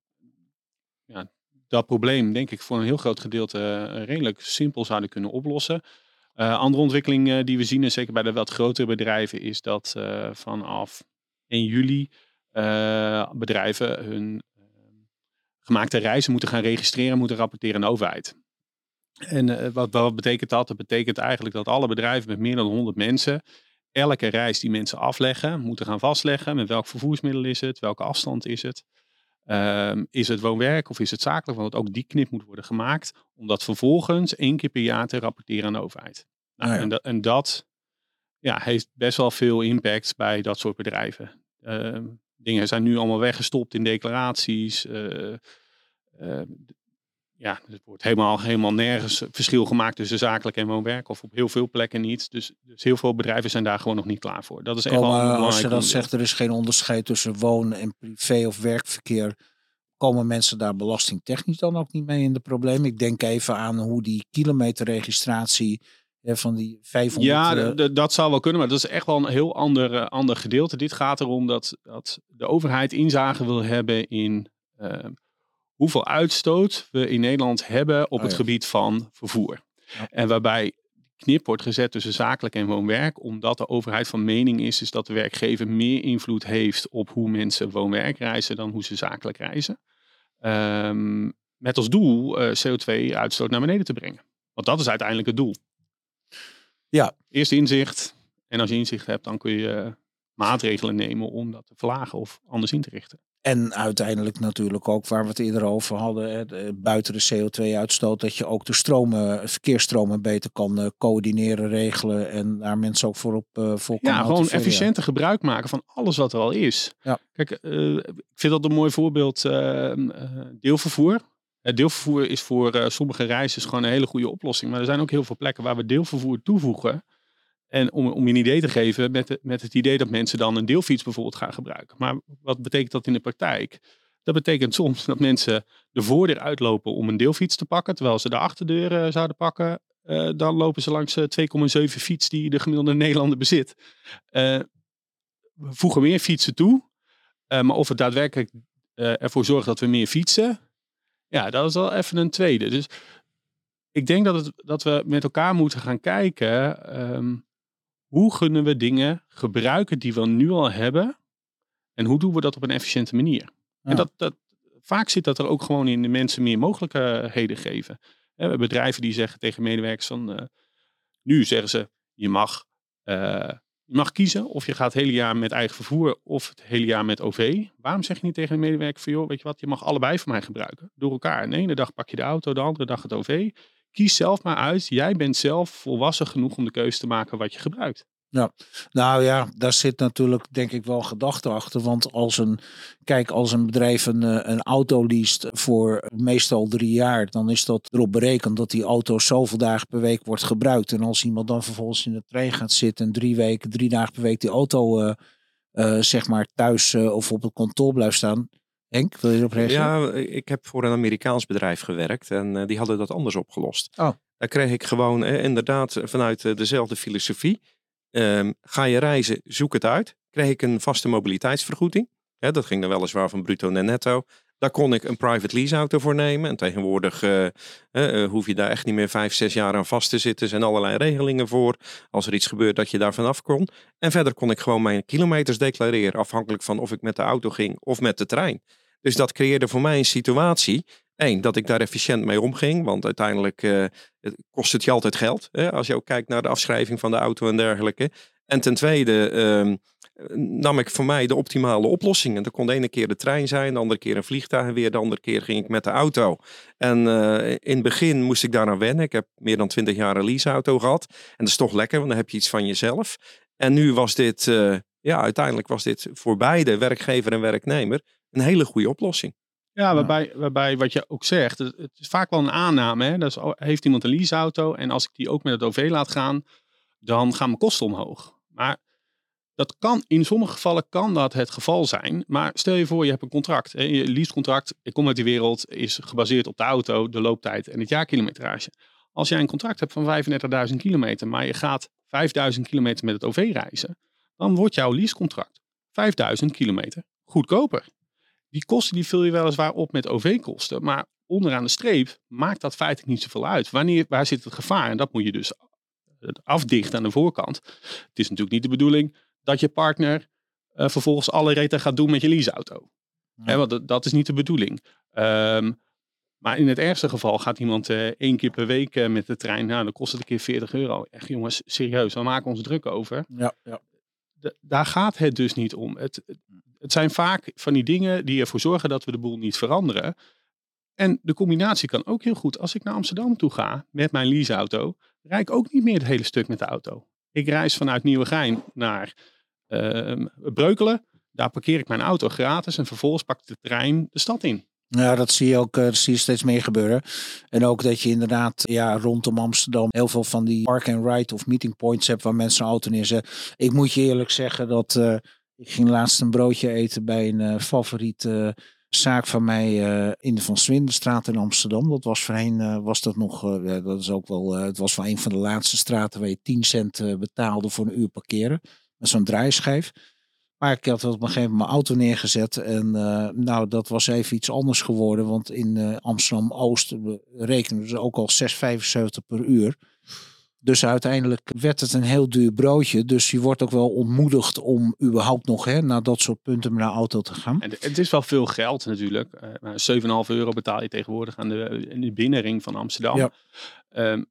ja, dat probleem, denk ik, voor een heel groot gedeelte uh, redelijk simpel zouden kunnen oplossen. Uh, andere ontwikkeling uh, die we zien, en zeker bij de wat grotere bedrijven, is dat uh, vanaf één juli uh, bedrijven hun uh, gemaakte reizen moeten gaan registreren, moeten rapporteren aan de overheid. En uh, wat, wat betekent dat? Dat betekent eigenlijk dat alle bedrijven met meer dan honderd mensen elke reis die mensen afleggen, moeten gaan vastleggen met welk vervoersmiddel is het, welke afstand is het. Um, is het woon-werk of is het zakelijk? Want ook die knip moet worden gemaakt. Om dat vervolgens één keer per jaar te rapporteren aan de overheid. Nou, ah ja. en, dat, en dat ja, heeft best wel veel impact bij dat soort bedrijven. Uh, dingen zijn nu allemaal weggestopt in declaraties. Uh, uh, ja, er wordt helemaal, helemaal nergens verschil gemaakt tussen zakelijk en woon-werk. Of op heel veel plekken niet. Dus, dus heel veel bedrijven zijn daar gewoon nog niet klaar voor. Dat is echt Komen, wel een belangrijk als je dat zegt, er is geen onderscheid tussen woon- en privé- of werkverkeer. Komen mensen daar belastingtechnisch dan ook niet mee in de problemen? Ik denk even aan hoe die kilometerregistratie eh, van die vijfhonderd... Ja, uh, d- dat zou wel kunnen, maar dat is echt wel een heel ander, uh, ander gedeelte. Dit gaat erom dat, dat de overheid inzage wil hebben in uh, hoeveel uitstoot we in Nederland hebben op oh, het ja. gebied van vervoer. Ja. En waarbij knip wordt gezet tussen zakelijk en woon-werk, omdat de overheid van mening is, is dat de werkgever meer invloed heeft op hoe mensen woon-werk reizen dan hoe ze zakelijk reizen. Um, met als doel uh, C O twee uitstoot naar beneden te brengen. Want dat is uiteindelijk het doel. Ja. Eerst inzicht. En als je inzicht hebt, dan kun je uh, maatregelen nemen om dat te verlagen of anders in te richten. En uiteindelijk natuurlijk ook, waar we het eerder over hadden, hè, de, buiten de C O twee uitstoot, dat je ook de stromen, verkeersstromen beter kan uh, coördineren, regelen en daar mensen ook voor op uh, voor Ja, gewoon efficiënter gebruik maken van alles wat er al is. Ja. Kijk, uh, ik vind dat een mooi voorbeeld, uh, uh, deelvervoer. Uh, deelvervoer is voor uh, sommige reizigers gewoon een hele goede oplossing. Maar er zijn ook heel veel plekken waar we deelvervoer toevoegen. En om, om je een idee te geven, met, de, met het idee dat mensen dan een deelfiets bijvoorbeeld gaan gebruiken. Maar wat betekent dat in de praktijk? Dat betekent soms dat mensen de voordeur uitlopen om een deelfiets te pakken, terwijl ze de achterdeur uh, zouden pakken. Uh, dan lopen ze langs uh, twee komma zeven fiets die de gemiddelde Nederlander bezit. Uh, we voegen meer fietsen toe. Uh, maar of het daadwerkelijk uh, ervoor zorgt dat we meer fietsen, ja, dat is wel even een tweede. Dus ik denk dat, het, dat we met elkaar moeten gaan kijken, um, hoe kunnen we dingen gebruiken die we nu al hebben en hoe doen we dat op een efficiënte manier? Ja. En dat, dat, vaak zit dat er ook gewoon in de mensen meer mogelijkheden geven. We hebben bedrijven die zeggen tegen medewerkers van, uh, nu zeggen ze, je mag, uh, je mag kiezen of je gaat het hele jaar met eigen vervoer of het hele jaar met O V. Waarom zeg je niet tegen een medewerker van, joh, weet je wat, je mag allebei van mij gebruiken. Door elkaar. De ene dag pak je de auto, de andere dag het O V. Kies zelf maar uit. Jij bent zelf volwassen genoeg om de keuze te maken wat je gebruikt. Ja, nou ja, daar zit natuurlijk denk ik wel gedachte achter. Want als een, kijk, als een bedrijf een, een auto leest voor meestal drie jaar, dan is dat erop berekend dat die auto zoveel dagen per week wordt gebruikt. En als iemand dan vervolgens in de trein gaat zitten en drie weken, drie dagen per week die auto uh, uh, zeg maar thuis uh, of op het kantoor blijft staan. Henk, wil je erop reageren? Ja, ik heb voor een Amerikaans bedrijf gewerkt en uh, die hadden dat anders opgelost. Oh. Daar kreeg ik gewoon eh, inderdaad vanuit uh, dezelfde filosofie. Um, ga je reizen, zoek het uit. Kreeg ik een vaste mobiliteitsvergoeding. Ja, dat ging dan weliswaar van bruto naar netto. Daar kon ik een private lease auto voor nemen. En tegenwoordig uh, uh, hoef je daar echt niet meer vijf, zes jaar aan vast te zitten. Er zijn allerlei regelingen voor. Als er iets gebeurt dat je daar vanaf kon. En verder kon ik gewoon mijn kilometers declareren. Afhankelijk van of ik met de auto ging of met de trein. Dus dat creëerde voor mij een situatie. Eén, dat ik daar efficiënt mee omging. Want uiteindelijk uh, het kost het je altijd geld. Hè, als je ook kijkt naar de afschrijving van de auto en dergelijke. En ten tweede uh, nam ik voor mij de optimale oplossing. En dat kon de ene keer de trein zijn, de andere keer een vliegtuig. En weer de andere keer ging ik met de auto. En uh, in het begin moest ik daaraan wennen. Ik heb meer dan twintig jaar een leaseauto gehad. En dat is toch lekker, want dan heb je iets van jezelf. En nu was dit, uh, ja, uiteindelijk was dit voor beide, werkgever en werknemer, een hele goede oplossing. Ja, waarbij, waarbij wat je ook zegt, het, het is vaak wel een aanname. Hè? Dus heeft iemand een leaseauto en als ik die ook met het O V laat gaan, dan gaan mijn kosten omhoog. Maar dat kan, in sommige gevallen kan dat het geval zijn. Maar stel je voor, je hebt een contract. Hè? Je leasecontract, ik kom uit die wereld, is gebaseerd op de auto, de looptijd en het jaarkilometrage. Als jij een contract hebt van vijfendertigduizend kilometer, maar je gaat vijfduizend kilometer met het O V reizen, dan wordt jouw leasecontract vijfduizend kilometer goedkoper. Die kosten die vul je weliswaar op met O V-kosten, maar onderaan de streep maakt dat feitelijk niet zoveel uit. Wanneer, waar zit het gevaar? En dat moet je dus afdichten aan de voorkant. Het is natuurlijk niet de bedoeling dat je partner uh, vervolgens alle reten gaat doen met je leaseauto. Ja. He, want dat, dat is niet de bedoeling. Um, maar in het ergste geval gaat iemand uh, één keer per week uh, met de trein. Nou, dan kost het een keer veertig euro. Echt jongens, serieus, we maken ons druk over. Ja, ja. De, daar gaat het dus niet om. Het, het, het zijn vaak van die dingen die ervoor zorgen dat we de boel niet veranderen. En de combinatie kan ook heel goed. Als ik naar Amsterdam toe ga met mijn leaseauto, rijd ik ook niet meer het hele stuk met de auto. Ik reis vanuit Nieuwegein naar uh, Breukelen. Daar parkeer ik mijn auto gratis en vervolgens pak ik de trein de stad in. Ja, dat zie je ook uh, zie je steeds meer gebeuren. En ook dat je inderdaad ja, rondom Amsterdam heel veel van die park-and-ride of meeting points hebt waar mensen een auto neerzetten. Ik moet je eerlijk zeggen dat uh, ik ging laatst een broodje eten bij een uh, favoriete uh, zaak van mij uh, in de Van Swindenstraat in Amsterdam. Dat was voorheen, uh, was dat nog, uh, dat is ook wel, uh, het was wel een van de laatste straten waar je tien cent uh, betaalde voor een uur parkeren. Met zo'n draaischijf. Maar ik had op een gegeven moment mijn auto neergezet. En uh, nou, dat was even iets anders geworden. Want in uh, Amsterdam-Oost rekenen ze ook al zes vijfenzeventig per uur. Dus uiteindelijk werd het een heel duur broodje. Dus je wordt ook wel ontmoedigd om überhaupt nog hè, naar dat soort punten met een auto te gaan. En het is wel veel geld natuurlijk. Uh, zeven komma vijf euro betaal je tegenwoordig aan de, in de binnenring van Amsterdam. Ja. Um,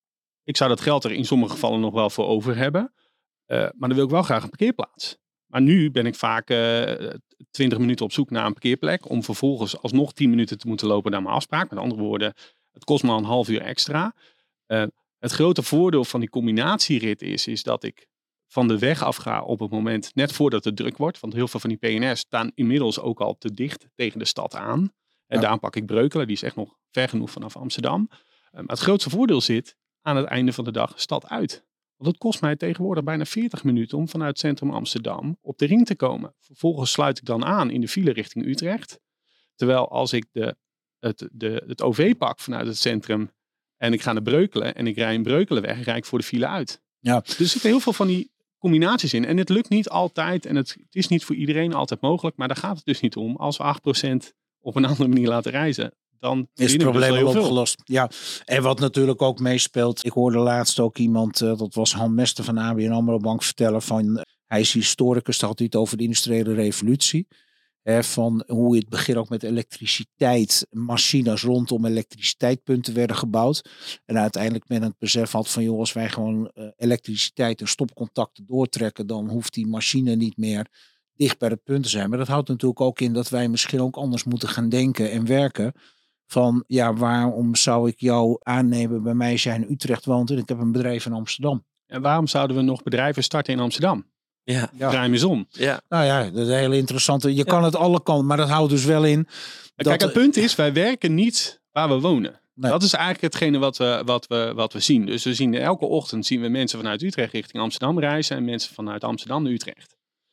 ik zou dat geld er in sommige gevallen nog wel voor over hebben. Uh, maar dan wil ik wel graag een parkeerplaats. Maar nu ben ik vaak uh, twintig minuten op zoek naar een parkeerplek. Om vervolgens alsnog tien minuten te moeten lopen naar mijn afspraak. Met andere woorden, het kost me al een half uur extra. Uh, het grote voordeel van die combinatierit is, is dat ik van de weg af ga op het moment net voordat het druk wordt. Want heel veel van die P N R's staan inmiddels ook al te dicht tegen de stad aan. Ja. En daar pak ik Breukelen, die is echt nog ver genoeg vanaf Amsterdam. Uh, maar het grootste voordeel zit aan het einde van de dag stad uit. Want het kost mij tegenwoordig bijna veertig minuten om vanuit centrum Amsterdam op de ring te komen. Vervolgens sluit ik dan aan in de file richting Utrecht. Terwijl als ik de, het, de, het O V pak vanuit het centrum en ik ga naar Breukelen en ik rij in Breukelen weg, rijd ik voor de file uit. Ja. Dus er zitten heel veel van die combinaties in. En het lukt niet altijd en het, het is niet voor iedereen altijd mogelijk. Maar daar gaat het dus niet om. Als we acht procent op een andere manier laten reizen, dan is het probleem al opgelost. Ja, en wat natuurlijk ook meespeelt. Ik hoorde laatst ook iemand, uh, dat was Han Mester van A B N AMRO Bank, vertellen van, uh, hij is historicus, daar had hij het over de industriële revolutie. Hè, van hoe het begin ook met elektriciteit, machines rondom elektriciteitspunten werden gebouwd. En uiteindelijk men het besef had van, joh, als wij gewoon uh, elektriciteit en stopcontacten doortrekken, dan hoeft die machine niet meer dicht bij het punt te zijn. Maar dat houdt natuurlijk ook in dat wij misschien ook anders moeten gaan denken en werken. Van ja, waarom zou ik jou aannemen bij mij als jij in Utrecht woont en ik heb een bedrijf in Amsterdam? En waarom zouden we nog bedrijven starten in Amsterdam? Ja. ja. Draai me om. Ja. Nou ja, dat is een hele interessante. Je ja. kan het alle kanten, maar dat houdt dus wel in. Dat... Kijk, het punt is, wij werken niet waar we wonen. Nee. Dat is eigenlijk hetgene wat we, wat, we, wat we zien. Dus we zien elke ochtend zien we mensen vanuit Utrecht richting Amsterdam reizen en mensen vanuit Amsterdam naar Utrecht.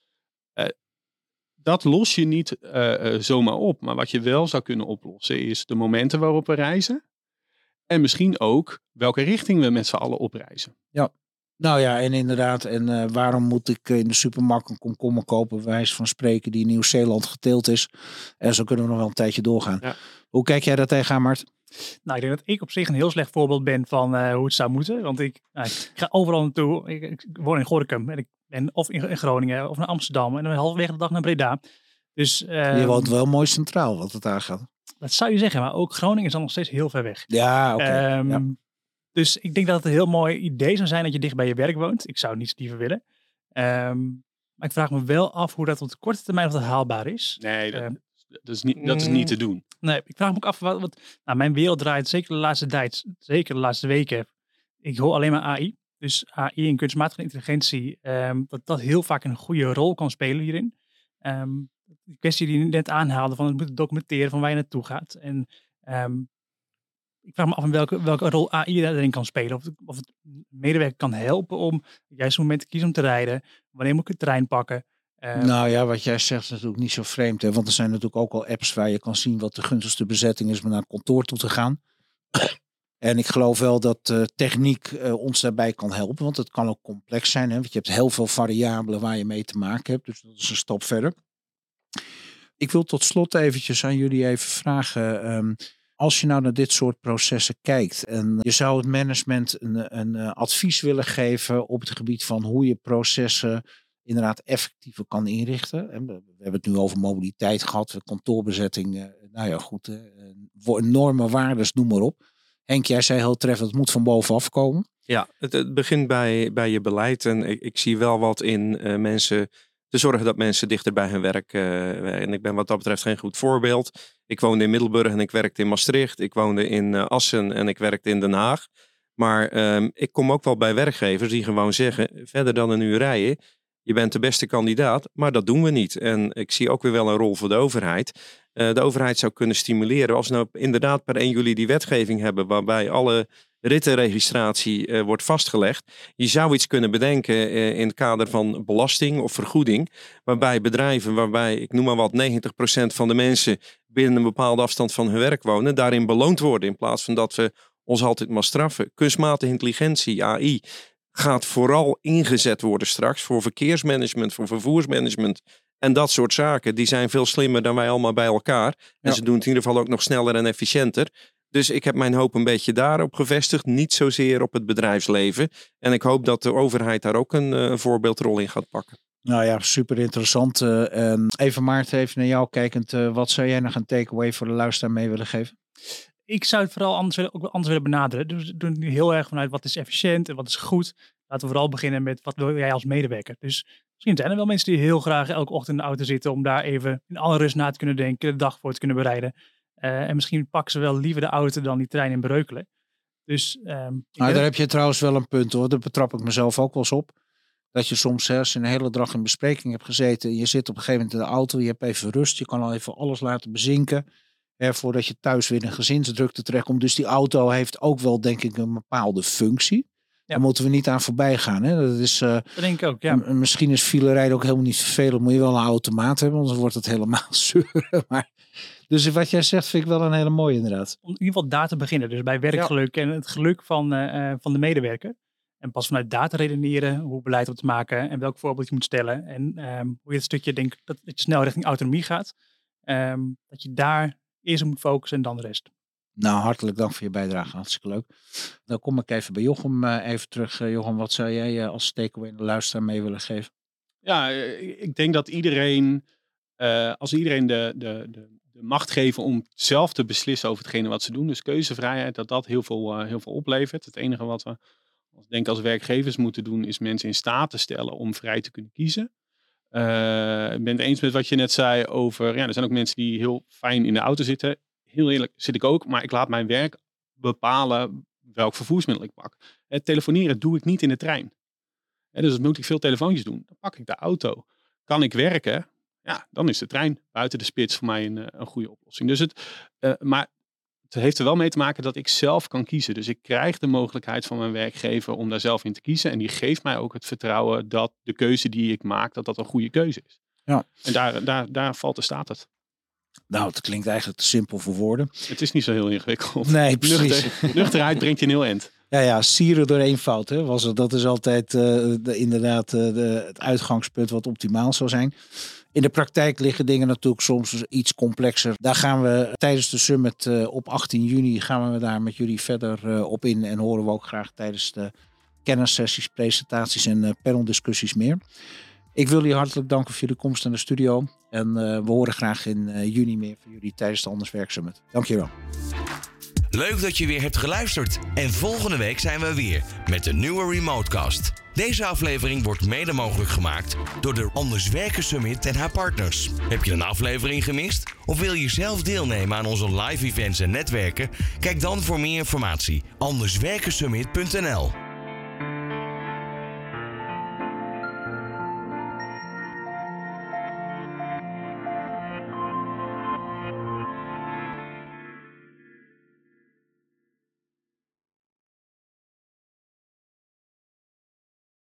Uh, Dat los je niet uh, uh, zomaar op. Maar wat je wel zou kunnen oplossen is de momenten waarop we reizen. En misschien ook welke richting we met z'n allen opreizen. Nou ja, en inderdaad. En uh, waarom moet ik in de supermarkt een komkommer kopen, bij wijze van spreken, die in Nieuw-Zeeland geteeld is? En zo kunnen we nog wel een tijdje doorgaan. Ja. Hoe kijk jij daar tegenaan, Mart? Nou, ik denk dat ik op zich een heel slecht voorbeeld ben van uh, hoe het zou moeten. Want ik, nou, ik ga overal naartoe. Ik, ik woon in Gorinchem. En ik ben of in, in Groningen of naar Amsterdam. En dan halverwege de dag naar Breda. Dus, uh, Je woont wel mooi centraal wat het aangaat. Dat zou je zeggen. Maar ook Groningen is dan nog steeds heel ver weg. Ja, oké. Okay. Um, ja. Dus ik denk dat het een heel mooi idee zou zijn dat je dicht bij je werk woont. Ik zou niets liever willen. Um, maar ik vraag me wel af hoe dat op de korte termijn of dat haalbaar is. Nee, dat, Um, dat, is, niet, dat is niet te doen. Nee, ik vraag me ook af wat, wat nou, mijn wereld draait, zeker de laatste tijd, zeker de laatste weken. Ik hoor alleen maar A I. Dus A I en kunstmatige intelligentie, um, dat dat heel vaak een goede rol kan spelen hierin. Um, de kwestie die je net aanhaalde, van het moeten documenteren van waar je naartoe gaat. En um, ik vraag me af in welke, welke rol A I daarin kan spelen. Of het, of het medewerker kan helpen om juist het moment te kiezen om te rijden. Wanneer moet ik het trein pakken? Uh, nou ja, wat jij zegt is natuurlijk niet zo vreemd. Hè? Want er zijn natuurlijk ook al apps waar je kan zien wat de gunstigste bezetting is om naar het kantoor toe te gaan. En ik geloof wel dat uh, techniek uh, ons daarbij kan helpen. Want het kan ook complex zijn. Hè? Want je hebt heel veel variabelen waar je mee te maken hebt. Dus dat is een stap verder. Ik wil tot slot eventjes aan jullie even vragen. Um, als je nou naar dit soort processen kijkt. En je zou het management een, een uh, advies willen geven op het gebied van hoe je processen inderdaad effectiever kan inrichten. En we, we hebben het nu over mobiliteit gehad. Kantoorbezetting. Uh, nou ja goed. Uh, normen, waardes, noem maar op. Henk, jij zei heel treffend, het moet van bovenaf komen. Ja, het, het begint bij, bij je beleid. En ik, ik zie wel wat in uh, mensen te zorgen dat mensen dichter bij hun werk uh, en ik ben wat dat betreft geen goed voorbeeld. Ik woonde in Middelburg en ik werkte in Maastricht. Ik woonde in uh, Assen en ik werkte in Den Haag. Maar um, ik kom ook wel bij werkgevers die gewoon zeggen, verder dan een uur rijden, je bent de beste kandidaat, maar dat doen we niet. En ik zie ook weer wel een rol voor de overheid. Uh, de overheid zou kunnen stimuleren als we nou inderdaad per één juli die wetgeving hebben waarbij alle rittenregistratie uh, wordt vastgelegd. Je zou iets kunnen bedenken uh, in het kader van belasting of vergoeding, waarbij bedrijven, waarbij ik noem maar wat negentig procent van de mensen binnen een bepaalde afstand van hun werk wonen, daarin beloond worden in plaats van dat we ons altijd maar straffen. Kunstmatige intelligentie, A I, gaat vooral ingezet worden straks voor verkeersmanagement, voor vervoersmanagement en dat soort zaken. Die zijn veel slimmer dan wij allemaal bij elkaar. En ja. Ze doen het in ieder geval ook nog sneller en efficiënter. Dus ik heb mijn hoop een beetje daarop gevestigd. Niet zozeer op het bedrijfsleven. En ik hoop dat de overheid daar ook een, een voorbeeldrol in gaat pakken. Nou ja, super interessant. Uh, even Maarten, even naar jou kijkend. Uh, wat zou jij nog een takeaway voor de luisteraar mee willen geven? Ik zou het vooral anders, ook anders willen benaderen. Dus we doen het nu heel erg vanuit wat is efficiënt en wat is goed. Laten we vooral beginnen met wat wil jij als medewerker. Dus misschien zijn er wel mensen die heel graag elke ochtend in de auto zitten om daar even in alle rust na te kunnen denken, de dag voor te kunnen bereiden. Uh, en misschien pakken ze wel liever de auto dan die trein in Breukelen. Dus, um, nou, daar heb je trouwens wel een punt hoor. Daar betrap ik mezelf ook wel eens op. Dat je soms hè, als je een hele dag in bespreking hebt gezeten. En je zit op een gegeven moment in de auto. Je hebt even rust. Je kan al even alles laten bezinken. Hè, voordat je thuis weer in gezinsdrukte terechtkomt. Dus die auto heeft ook wel denk ik een bepaalde functie. Ja. Daar moeten we niet aan voorbij gaan. Hè? Dat is, uh, dat denk ik ook, ja. M- misschien is filerijden ook helemaal niet vervelend. Moet je wel een automaat hebben, anders wordt het helemaal zeuren. Maar, dus wat jij zegt vind ik wel een hele mooie inderdaad. Om in ieder geval daar te beginnen. Dus bij werkgeluk ja. en het geluk van, uh, van de medewerker. En pas vanuit data redeneren, hoe beleid op te maken en welk voorbeeld je moet stellen. En um, hoe je het stukje denkt dat, dat je snel richting autonomie gaat. Um, dat je daar eerst op moet focussen en dan de rest. Nou, hartelijk dank voor je bijdrage. Hartstikke leuk. Dan kom ik even bij Jochem uh, even terug. Uh, Jochem, wat zou jij uh, als takeaway aan de luisteraar mee willen geven? Ja, ik denk dat iedereen, uh, als iedereen de, de, de, de macht geven om zelf te beslissen over hetgene wat ze doen, dus keuzevrijheid, dat dat heel veel, uh, heel veel oplevert. Het enige wat we als, denk als werkgevers moeten doen, is mensen in staat te stellen om vrij te kunnen kiezen. Uh, ik ben het eens met wat je net zei over, ja, er zijn ook mensen die heel fijn in de auto zitten. Heel eerlijk zit ik ook, maar ik laat mijn werk bepalen welk vervoersmiddel ik pak. Het telefoneren doe ik niet in de trein. He, dus moet ik veel telefoontjes doen, dan pak ik de auto. Kan ik werken? Ja, dan is de trein buiten de spits voor mij een, een goede oplossing. Dus het, uh, maar het heeft er wel mee te maken dat ik zelf kan kiezen. Dus ik krijg de mogelijkheid van mijn werkgever om daar zelf in te kiezen. En die geeft mij ook het vertrouwen dat de keuze die ik maak, dat dat een goede keuze is. Ja. En daar, daar, daar valt de staat het. Nou, het klinkt eigenlijk te simpel voor woorden. Het is niet zo heel ingewikkeld. Nee, precies. Nuchter, nuchterheid brengt je een heel eind. Ja, ja, sieren door één fout. Hè, was het, dat is altijd uh, de, inderdaad uh, de, het uitgangspunt wat optimaal zou zijn. In de praktijk liggen dingen natuurlijk soms iets complexer. Daar gaan we tijdens de summit uh, op achttien juni gaan we daar met jullie verder uh, op in. En horen we ook graag tijdens de kennissessies, presentaties en uh, paneldiscussies meer. Ik wil jullie hartelijk danken voor jullie komst naar de studio. En uh, we horen graag in uh, juni meer van jullie tijdens de Anders Werk Summit. Dank je wel. Leuk dat je weer hebt geluisterd. En volgende week zijn we weer met een nieuwe Remotecast. Deze aflevering wordt mede mogelijk gemaakt door de Anders Werken Summit en haar partners. Heb je een aflevering gemist? Of wil je zelf deelnemen aan onze live events en netwerken? Kijk dan voor meer informatie. anders werken summit punt n l